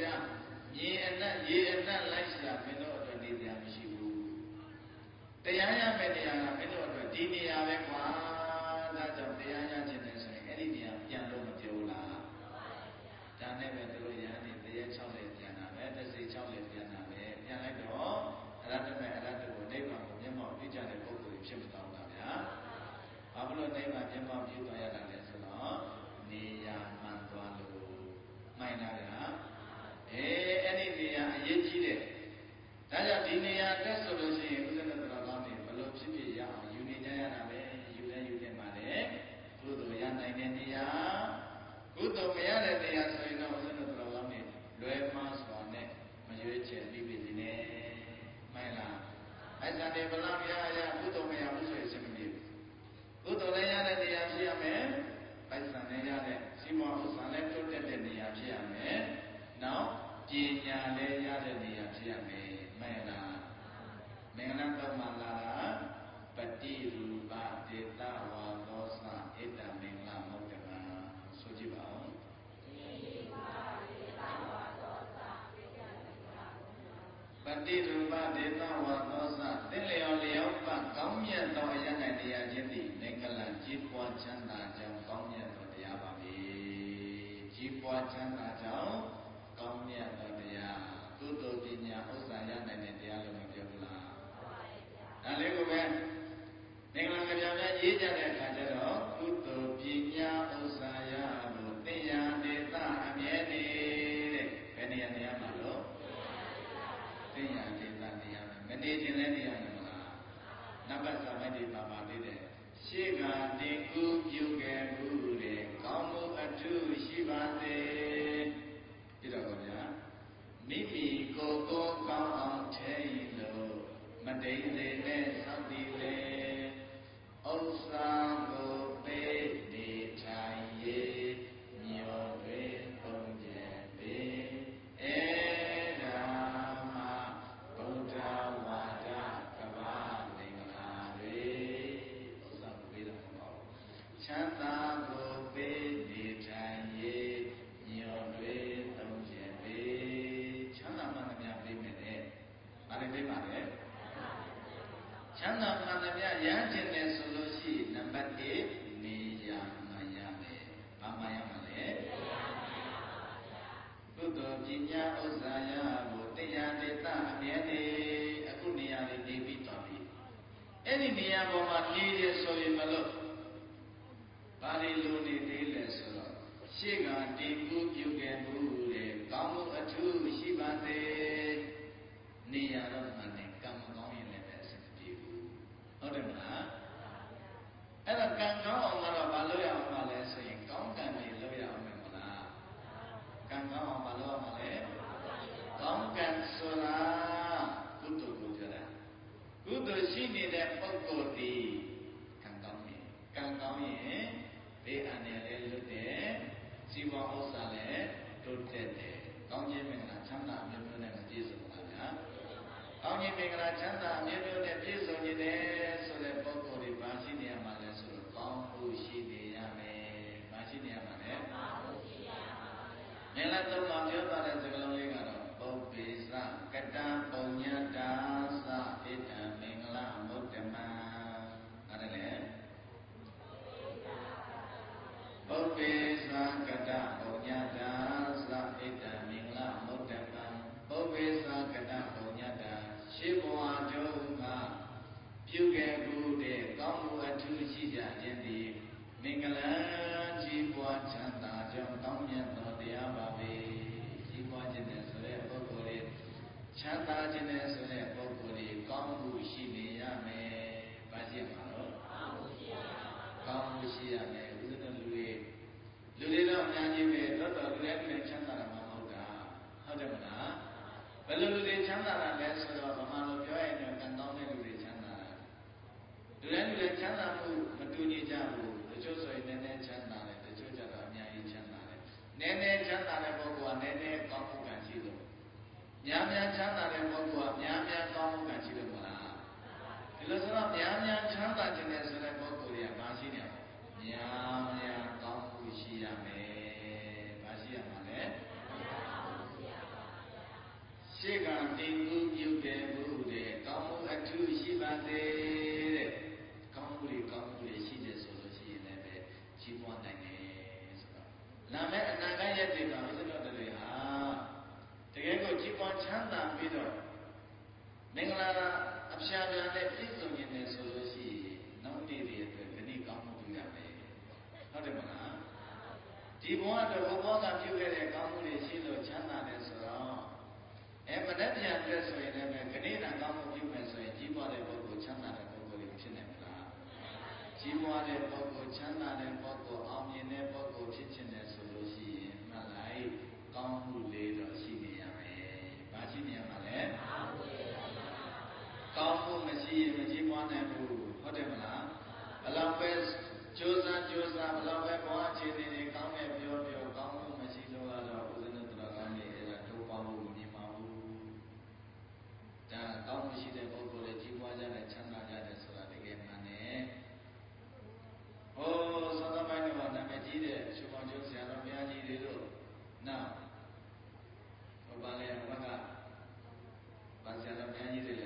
ရှာမြေအနက်ရေအနက်လိုက်ရှာမင်းတို့အတွက်နေတရားမရှိဘူးတရားရမယ့်နေရာကမင်းတို့အတွက်ဒီနေရာပဲကွာဒါကြောင့်တရားရခြင်းနဲ့ဆိုရင်အဲ့ဒီနေရာပြန်လို့မပြောလားဒါနဲ့ပဲသူတို့ရဟန်းတွေတရား6လက်ပြန်တာပဲတစ်စိတ်6လက်ပြန်တာပဲပြန်လိုက်တော့အရတ္တမဲ့အရတ္တကိုနိဗ္ဗာန်ကိုမျက်မှောက်ပြုကြတဲ့ပုဂ္ဂိုလ်ဖြစ်မသွားဘူးလားဗျာဘာဖြစ်လို့နိဗ္ဗာန်မျက်မှောက်ပြုသွားရတာလဲဆိုတော့နေရာမှန်သွားလို့မှန်လားဗျာအဲ့ဒီနေရာအရေးကြီးတယ်ဒါကြောင့်ဒီနေရာတက်ဆိုလို့ရှိရင်ဥစ္စနတော်ကောင်းတွေဘလို့ဖြစ်ဖြစ်ရအောင်ယူနေကြရတာပဲယူနေပါလေကုသိုလ်ရနိုင်တဲ့နေရာကုသိုလ်မရတဲ့နေရာဆိုရင်တော့ဥစ္စနတော်ကောင်းတွေလွယ်မှားစွာနဲ့မရွေးချယ်ပြီးပြီနေမှန်လားအဲ့ဒါတွေဘလောက်ရရကုသိုလ်မရဘူးဆိုရင်စမပြေဘူးကုသိုလ်လည်းရတဲ့နေရာဖြစ်ရမယ်ပိုက်ဆံလည်းရတဲ့စီမံဥစ္စာလည်းတိုးတက်တဲ့နေရာဖြစ်ရမယ်နောက်ပညာလည်းရတဲ့နေရာဖြစ်ရမယ်မှန်လားမင်္ဂလာတော့မှလာတာပတိရူပဒေတဝါသောသဣတ္တမင်္ဂလာမုတ်တမဆိုကြည့်ပါဦးပတိရူပဒေတဝါသောသသင်လျော်လျော်ပကောင်းမြတ်သောအရဟံတရားချင်းသည်မင်္ဂလာကြီးပွားချမ်းသာကြောင်းကောင်းမြတ်သောတရားပါပဲကြီးပွားချမ်းသာကြောင်းကောင်းမြတ်သောတရားကုသိုလ်ပညာဥစ္စာရနိုင်တဲ့တရားလို့မပြောဘူးလားဒါလေးကိုပဲမင်္ဂလာကြပြများရေးကြတဲ့အခါကျတော့ကုသိုလ်ပညာဥစ္စာရလို့သိရဒေသအမြဲနေတဲ့ဘယ်နေရာနေရာမှာလို့သိရဒေသနေရာမှာမနေခြင်းလည်းနေရာမလားနံပါတ်စာမိုက်တွေပါသေးတယ်ရှေးကတင်ကူပြုခဲ့ဘူးတဲ့ကောင်းမှုအထုရှိပါသေးပြတော့ဗျာမိမိကိုယ်ကိုကောင်းအောင်ထိန်လို့မတိမ်သေးနဲ့သောက်တည်လေဥစ္စာကိုပေးနေထိုင်ရေးညောတွေသုံးချက်ပေးအဲ့ဒါမှဗုဒ္ဓဝါဒကမ္ဘာမင်္ဂလာတွေဥစ္စာကိုပေးတာမဟုတ်ဘူးချမ်းသာကိုပေးနေထိုင်ရေးညောတွေသုံးချက်ပေးချမ်းသာမှန်သမျှပေးမယ်တဲ့။ဘာလဲပေးပါလဲ။ချမ်းသာမှန်သမျှရမ်းကျင်တယ်ဆိုလို့ရှိရင်နံပါတ်1နေရာမှန်ရမယ်။ဘာမှန်ရမှာလဲ။ကုသိုလ်ပညာဥစ္စာရဖို့တရားဒေသအမြဲတည်းအခုနေရာလေးနေပြီးတော်ပြီ။အဲ့ဒီနေရာပေါ်မှာနေရဆိုရင်မလို့ဘာလို့လိုနေသေးလဲဆိုတော့ရှေ့ကတင်ကူးပြုခဲ့မှုတဲ့ကောင်းမှုအထူးရှိပါသေးနေရာတော့မှန်တယ်ကံမကောင်းရင်လည်းပဲအဆင်မပြေဘူးဟုတ်တယ်မလားအဲ့တော့ကံကောင်းအောင်ကတော့မလုပ်ရအောင်ပါလဲဆိုရင်ကောင်းကံတွေလုပ်ရအောင်မလားကံကောင်းအောင်မလုပ်ရမှာလဲကောင်းကံဆိုတာကုသိုလ်ကိုပြောတာကုသိုလ်ရှိနေတဲ့ပုဂ္ဂိုလ်ဒီကံကောင်းရင်ကံကောင်းရင်ဘေးအန္တရာယ်လည်းလွတ်တယ်ဇီဝဥစ္စာလည်းတိုးတက်တယ်။ကောင်းခြင်းမင်္ဂလာချမ်းသာမျိုးမျိုးနဲ့မပြည့်စုံပါဗျာ။ကောင်းခြင်းမင်္ဂလာချမ်းသာမျိုးမျိုးနဲ့ပြည့်စုံနေတယ်ဆိုတဲ့ပုဂ္ဂိုလ်တွေဘာရှိနေရမှာလဲဆိုတော့ကောင်းမှုရှိနေရမယ်။ဘာရှိနေရမှာလဲ။ကောင်းမှုရှိရမှာပါဗျာ။မင်္ဂလာသုံးပါးပြောသွားတဲ့စကားလုံးလေးကတော့ပုပ္ပေသကတံပုံညတာသဣတံမင်္ဂလာမုဒ္ဓမံအဲ့ဒါလေပုပ္ပေသကတပုံညတာသဣတံမင်္ဂလာမုဒ္ဓမံပုပ္ပေသကတပုံညတာရှေးဘဝတုန်းကပြုခဲ့မှုတဲ့ကောင်းမှုအထူးရှိကြခြင်းသည်မင်္ဂလာကြီးပွားချမ်းသာကြောင်းကောင်းမြတ်သောတရားပါပဲကြီးပွားခြင်းနဲ့ဆိုတဲ့ပုဂ္ဂိုလ်တွေချမ်းသာခြင်းနဲ့ဆိုတဲ့ပုဂ္ဂိုလ်တွေကောင်းမှုရှိနေရမယ်။ဘာရှိရမှာလဲ။ကောင်းမှုရှိရမယ်။ကောင်းမှုရှိရမယ်။ဥစ္စနလူတွေတော့အများကြီးပဲတော်တော်လူတွေချမ်းသာတာမဟုတ်တာဟုတ်တယ်မလား။ဘယ်လိုလူတွေချမ်းသာတာလဲဆိုတော့ဗမာလိုပြောရင်တော့ကံကောင်းတဲ့လူတွေချမ်းသာတာ။လူတွေချမ်းသာမှုမတူညီကြဘူး။တချို့ဆိုရင်နည်းနည်းချမ်းသာတယ်တချို့ကျတော့အများကြီးချမ်းသာတယ်။နည်းနည်းချမ်းသာတဲ့ပုဂ္ဂိုလ်ကနည်းနည်းကောင်းမှုကံရှိလို့များများချမ်းသာတဲ့ပုဂ္ဂိုလ်ကများများကောင်းမှုကံရှိလို့မလားဒီလိုဆိုတော့များများချမ်းသာခြင်းနဲ့ဆိုတဲ့ပုဂ္ဂိုလ်တွေကဘာရှိနေလဲများများကောင်းမှုရှိရမယ်ဘာရှိရမှာလဲအဖြာဖြာနဲ့ပြည့်စုံနေတယ်ဆိုလို့ရှိရင်နောက်နေ့တွေအတွက်ဂဏိကောင်းမှုပြုရမယ်ဟုတ်တယ်မလားဒီဘဝတော့ဘုရားကပြုခဲ့တဲ့ကောင်းမှုတွေရှိလို့ချမ်းသာတယ်ဆိုတော့မနှက်ပြန်အတွက်ဆိုရင်လည်းဂဏိတံကောင်းမှုပြုမယ်ဆိုရင်ကြီးပွားတဲ့ပုဂ္ဂိုလ်ချမ်းသာတဲ့ပုဂ္ဂိုလ်တွေဖြစ်နိုင်မလားကြီးပွားတဲ့ပုဂ္ဂိုလ်ချမ်းသာတဲ့ပုဂ္ဂိုလ်အောင်မြင်တဲ့ပုဂ္ဂိုလ်ဖြစ်ခြင်းတယ်ဆိုလို့ရှိရင်မှတ်လိုက်ကောင်းမှုလေးတော့ရှိနေရမယ်။ဘာရှိနေရမှာလဲ။ကောင်းမှုမရှိရင်မကြီးပွားနိုင်ဘူးဟုတ်တယ်မလား။ဘလောက်ပဲကြိုးစားဘလောက်ပဲဘဝအခြေအနေတွေကောင်းတဲ့ပြောကောင်းမှုမရှိလို့ကတော့ဦးဇင်းတို့တော်ကောင်းနေအဲ့ဒါတိုးပေါင်းဖို့မမြင်ပါဘူး။ဒါကောင်းမှုရှိတဲ့ပုဂ္ဂိုလ်တွေကြီးပွားကြတယ်ချမ်းသာကြတယ်ဆိုတာတကယ်မှန်တယ်။ဟိုသောတာပန်ကနာမည်ကြီးတဲ့ရှုပေါင်းကျိုးဆရာတော်ဘုရားကြီးတွေတို့နောက်ဟိုပါလေဘုရားကဘာဆရာတော်ဘုရားကြီးတွေလဲ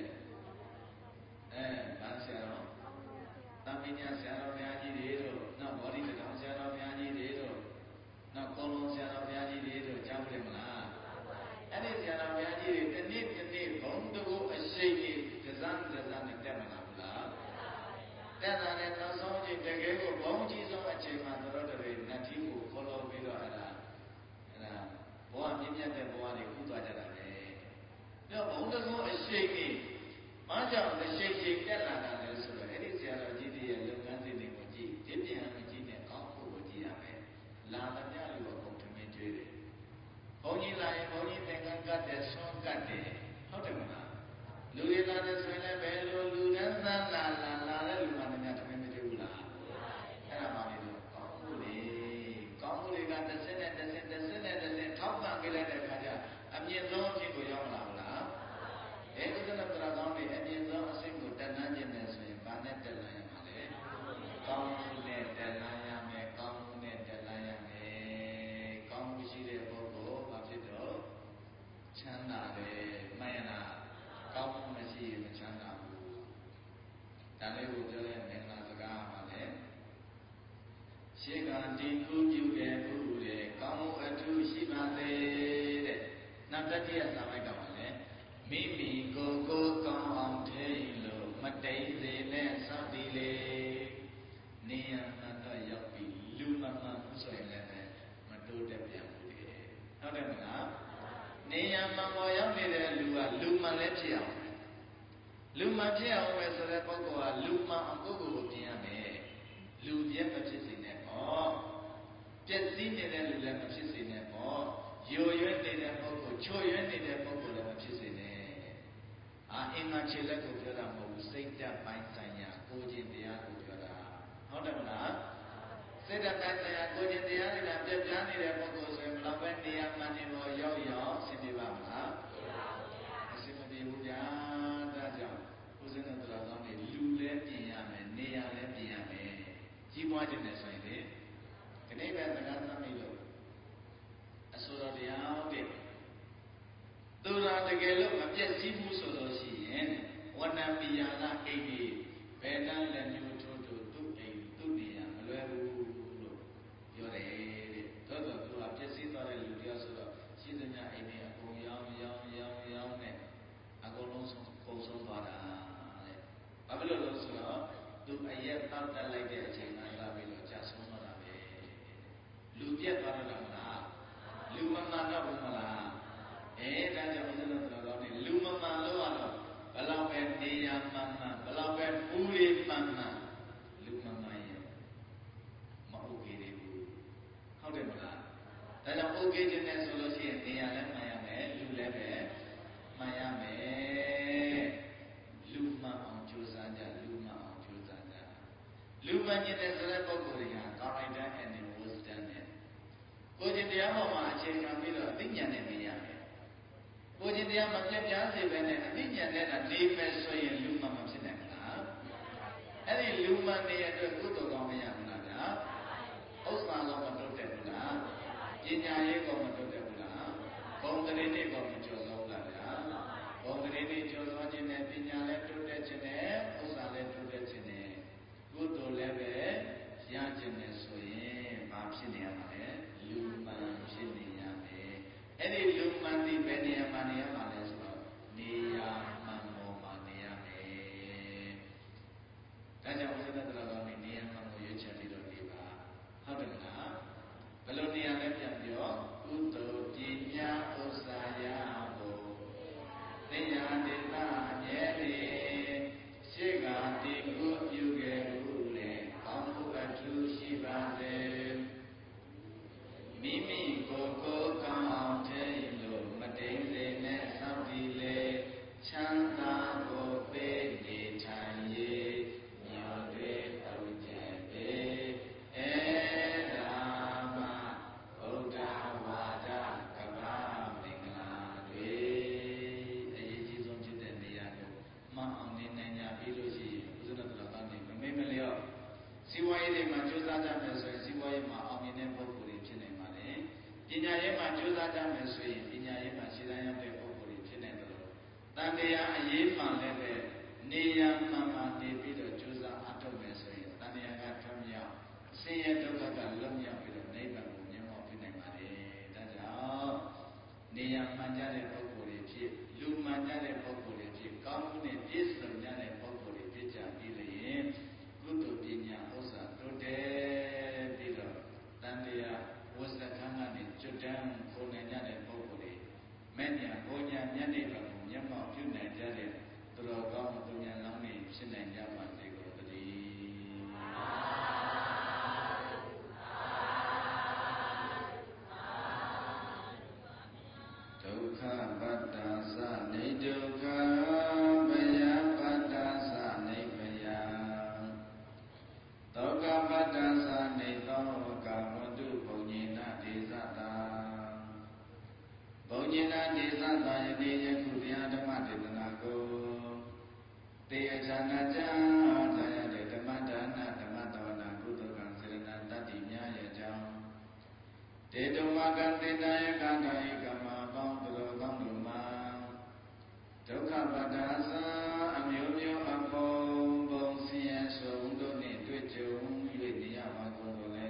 ဘာဆရာတော်တမညာဆရာတော်ဘုရားကြီးတွေတို့နောက်ဘောဓိတောင်ဆရာတော်ဘုရားကြီးတွေတို့နောက်ကောလုံးဆရာတော်ဘုရားကြီးတွေတို့ကြားဘူးလေမလားအဲ့ဒီဆရာတော်ဘုရားကြီးတွေတစ်နေ့ဘုံတကူအရှိန်ကြီးဒဇန်နဲ့တက်မလာဘူးလားတက်လာတဲ့နောက်ဆုံးချိန်တကယ်ကိုဘုံကြီးဆုံးအချိန်မှာတော်တော်တွေနတ်ကြီးကိုခေါ်လို့ပြီးတော့အဲ့ဒါဘဝမြင့်မြတ်တဲ့ဘဝတွေကူးသွားကြတာပဲ။ဒါဘုံတကူအရှိန်ကြီးဘာကြောင့်အရှိန်ကြီးတက်လာတာလဲဆိုတော့အဲ့ဒီဆရာတော်ကြီးတွေရဲ့လုပ်ငန်းစဉ်တွေကိုကြည့်ဒီပြန်မကြည့်နဲ့ကောင်းဖို့ကိုကြည့်ရမယ်။လာသမျှလူကဘုံထမင်းကျွေးတယ်။ဘုံကြီးလာရင်ဘုံကြီးသင်္ကန်းကတ်တယ်ဆွမ်းကတ်တယ်ဟုတ်တယ်မလား။လူတွေလာတဲ့ဆိုရင်လည်းဘယ်လိုလူတန်းသားလာတဲ့လူမှလည်းထမင်းမကျွေးဘူးလား။အဲ့ဒါမှလည်းကောင်းမှုတွေကတစ်စက်နဲ့ထောက်ပံ့ပေးလိုက်တဲ့အခါကျအမြင့်ဆုံးအဖြစ်ကိုရောက်လာမလား။အဲဒီကနေ့တရားကောင်းတွေအမြင့်ဆုံးအဆင့်ကိုတက်လှမ်းခြင်းနဲ့ဆိုရင်ဘာနဲ့တက်လှမ်းရမှာလဲ။ကောင်းမှုနဲ့တက်လှမ်းရမယ်။ကောင်းမှုနဲ့တက်လှမ်းရမယ်။ကောင်းမှုရှိတဲ့ပုဂ္ဂိုလ်ဘာဖြစ်တော့ချမ်းသာတယ်မှန်ရလား။ကောင်းမှုမရှိရင်မချမ်းသာဘူး။ဒါလေးကိုပြောတဲ့မင်္ဂလာစကားပါလေ။ရှေးကဒီကုပြုခဲ့မှုတဲ့ကောင်းမှုအထူးရှိပါသေးတဲ့နောက်တတိယစာမိုက်ကပါလေမိမိကိုယ်ကိုကောင်းအောင်ထိလို့မတိတ်စေနဲ့စောင့်တည်လေနေရမှန်တော့ရောက်ပြီလူမှန်ဆိုရင်လည်းမတိုးတက်ပြန်ဘူးလေဟုတ်တယ်မလားနေရမှန်ပေါ်ရောက်နေတဲ့လူကလူမှန်လည်းဖြစ်အောင်လူမှန်ဖြစ်အောင်ပဲဆိုတဲ့ပုဂ္ဂိုလ်ကလူမှန်အောင်ပုဂ္ဂိုလ်ကိုပြင်ရမယ်လူပြည့်မဖြစ်စေနဲ့ပေါ့ပြည့်စည်နေတဲ့လူလည်းမဖြစ်စေနဲ့ပေါ့ယိုရွက်နေတဲ့ပုဂ္ဂိုလ်ချိုရွက်နေတဲ့ပုဂ္ဂိုလ်လည်းမဖြစ်စေနဲ့အင်္ဂါခြေလက်ကိုပြောတာမဟုတ်ဘူးစိတ်ဓာတ်ပိုင်းဆိုင်ရာကိုယ်ကျင့်တရားကိုပြောတာဟုတ်တယ်မလားစိတ်ဓာတ်ပိုင်းဆိုင်ရာကိုယ်ကျင့်တရားတွေကပြည့်ပြားနေတဲ့ပုဂ္ဂိုလ်ဆိုရင်ဘယ်လောက်ပဲနေရာမှန်နေပေါ်ရောက်ဆင်ပြေပါမလားအဆင်မပြေဘူးဗျာဒါကြောင့်ဦးဇင်းတို့တော်ကောင်းတွေလူလည်းပြင်ရမယ်နေရာလည်းပြင်ရမယ်ကြီးပွားခြင်းနဲ့ဆိုရင်လေဒီနေ့ပဲသက္ကသမိလို့အဆိုတော်တရားတဲ့သူတော်တကယ်လို့မပြည့်စည်ဘူးဆိုလို့ရှိရင်ဝဏ္ဏပိယာကအိမ်ကြီးဘယ်တန်းလည်းမျိုးထိုးသူ့အိမ်သူ့နေရာမလွယ်ဘူးလို့ပြောတယ်တဲ့သို့တော်သူကပြည့်စည်သွားတဲ့လူတရားဆိုတော့ရှိသမျှအိမ်ကြီးအကုန်ရောင်းနဲ့အကုန်လုံးပုံဆုံးသွားတာတဲ့ဘာဖြစ်လို့လဲဆိုတော့သူအရက်တောက်တက်လိုက်တဲ့အချိန်ကလာပြီးတော့ကြာဆုံးတော့တာပဲလူပြတ်သွားတော့မလားလူမမှန်တော့ဘူးမလားဒါကြောင့်ဦးဇင်းတို့တော်ကောင်းနေလူမမှန်လို့ကတော့ဘလောက်ပဲနေရမှန်ဘလောက်ပဲပူလေးမှန်လူမမှန်ရင်မဟုတ်သေးဘူးဟုတ်တယ်မလားဒါကြောင့်ဟုတ်ကဲ့ခြင်းနဲ့ဆိုလို့ရှိရင်နေရလည်းမှန်ရမယ်လူလည်းပဲမှန်ရမယ်လူမှန်အောင်ကြိုးစားကြလူမှန်အောင်ကြိုးစားကြလူမှန်ခြင်းတဲ့ဆိုတဲ့ပုဂ္ဂိုလ်တွေကကောင်းလိုက်တဲ့ and wisdom နဲ့ကိုယ်ကျင့်တရားပေါ်မှာအခြေခံပြီးတော့အသိဉာဏ်နဲ့နေရမယ်ကိုယ်ကျင့်တရားမပြတ်ပြားစေပဲနဲ့အသိဉာဏ်နဲ့နေမယ်ဆိုရင်လူမှန်မဖြစ်နိုင်ဘူးလားအဲ့ဒီလူမှန်တဲ့အတွက်ကုသိုလ်ကောင်းမရဘူးလားဗျာဥစ္စာတော့မတုတ်တယ်ဘူးလားပညာရေးကောမတုတ်တယ်ဘူးလားဘုံတရေတွေကောမကျော်သောဘူးလားဗျာဘုံတရေတွေကျော်သောခြင်းနဲ့ပညာလည်းတုတ်တဲ့ခြင်းနဲ့ဥစ္စာလည်းတုတ်တဲ့ခြင်းနဲ့ကုသိုလ်လည်းပဲရခြင်းနဲ့ဆိုရင်ဘာဖြစ်နေရမှာလဲလူမှန်ဖြစ်နေရမယ်အဲ့ဒီလူမှန်ဒီဘယ်နေရာမှာနေရမှာလဲဆိုတော့နေရာမှန်ပေါ်မှာနေရညာရေးမှာကြိုးစားကြမယ်ဆိုရင်ပညာရေးမှာရှင်းတန်းရောက်တဲ့ပုဂ္ဂိုလ်တွေဖြစ်နေတယ်လို့တန်တရားအရေးမှလည်းပဲနေရမှန်မှန်နေပြီးတော့ကြိုးစားအထောက်မယ်ဆိုရင်တန်တရားကထွတ်မြောက်ဆင်းရဲဒုက္ခကလွတ်မြောက်ပြီးတော့နိဗ္ဗာန်ကိုမြင်မောဖြစ်နိုင်ပါတယ်ဒါကြောင့်နေရမှန်ကြတဲ့ပုဂ္ဂိုလ်တွေဖြစ်လူမှန်ကြတဲ့ပုဂ္ဂိုလ်တွေဖြစ်ကောင်းမှုနဲ့ပြည့်စုံကြတဲ့ပုဂ္ဂိုလ်တွေဖြစ်ကြပြီးလျင်ကုသိုလ်ပညာဥစ္စာတိုးတက်ပြီးတော့တန်တရားဝဇ္ဇခန်းကနေကျွတ်တန်းခုန်နိုင်ကြတဲ့ပုဂ္ဂိုလ်တွေမဲ့ညာဘုံညာမျက်နှိပ်ပါကိုမျက်မှောက်ပြုနိုင်ကြတဲ့သူတော်ကောင်းသူညာလောင်းတွေဖြစ်နိုင်ကြပါစေကုန်သတည်းဒုက္ခပတ္တာသနေဒုက္ခဘယပတ္တာသနေဘယဒုက္ခပတ္တာသနေသောကာဝတ္တုဘုံညေနဒေသတာဘုံညေနဒေသတာယနေ့ယခုတရားဓမ္မဒေသနာကိုတေအချာနာကြသာရတဲ့ဓမ္မဒါနဓမ္မတဝနာကုသကံစေရနာတတ္တိများရဲ့ကြောင့်တေတုမကံတေတယကံတာဧကမပေါင်းသူတော်ကောင်းတို့မှာဒုက္ခပတ္တာသအမျိုးမျိုးအပေါင်းဘုံဆင်းရဲဆုံးတို့နှင့်တွေ့ကြုံ၍နေရပါကုန်တော်လဲ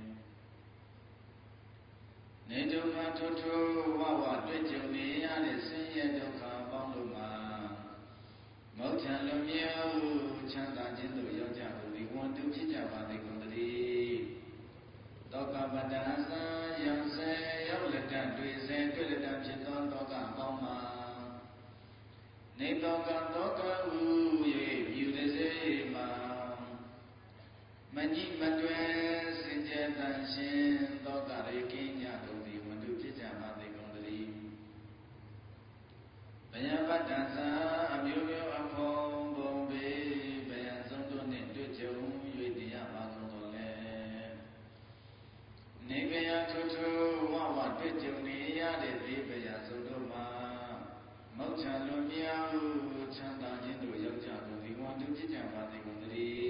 နေဒုက္ခထိုးထိုးဝဝတွေ့ကြုံနေရတဲ့ဆင်းရဲဒုက္ခပေါင်းတို့မှာမောချံလွန်မြောက်ချမ်းသာခြင်းတို့ရောက်ကြဖို့ဒီဝန်တူဖြစ်ကြပါသည်ကုန်တည်းတောကပတ္တာသရောက်စေရောက်လက်တတွေ့စေတွေ့လက်တဖြစ်သောတောကပေါင်းမှာနေတောကတောကဥ၍မြူတစေမှာမညိမတွယ်စင်ကြယ်တန်ရှင်တောကရေကင်းညတို့သည်ဝန်တူဖြစ်ကြပါသည်ကုန်တည်းဘယပတ္တသာအမျိုးမျိုးအဖောင်းဘုံပေဘယဆုံးတို့နှင့်တွေ့ကြုံ၍တရားပါကုန်တော်လဲနေဘယထုထုဝဝတွေ့ကြုံနေရတဲ့ဒီဘယဆုံးတို့မှာမောချလွန်မြောက်ချမ်းသာခြင်းတို့ရောက်ကြကုန်ဒီဝန်တူဖြစ်ကြပါသည်ကုန်တည်း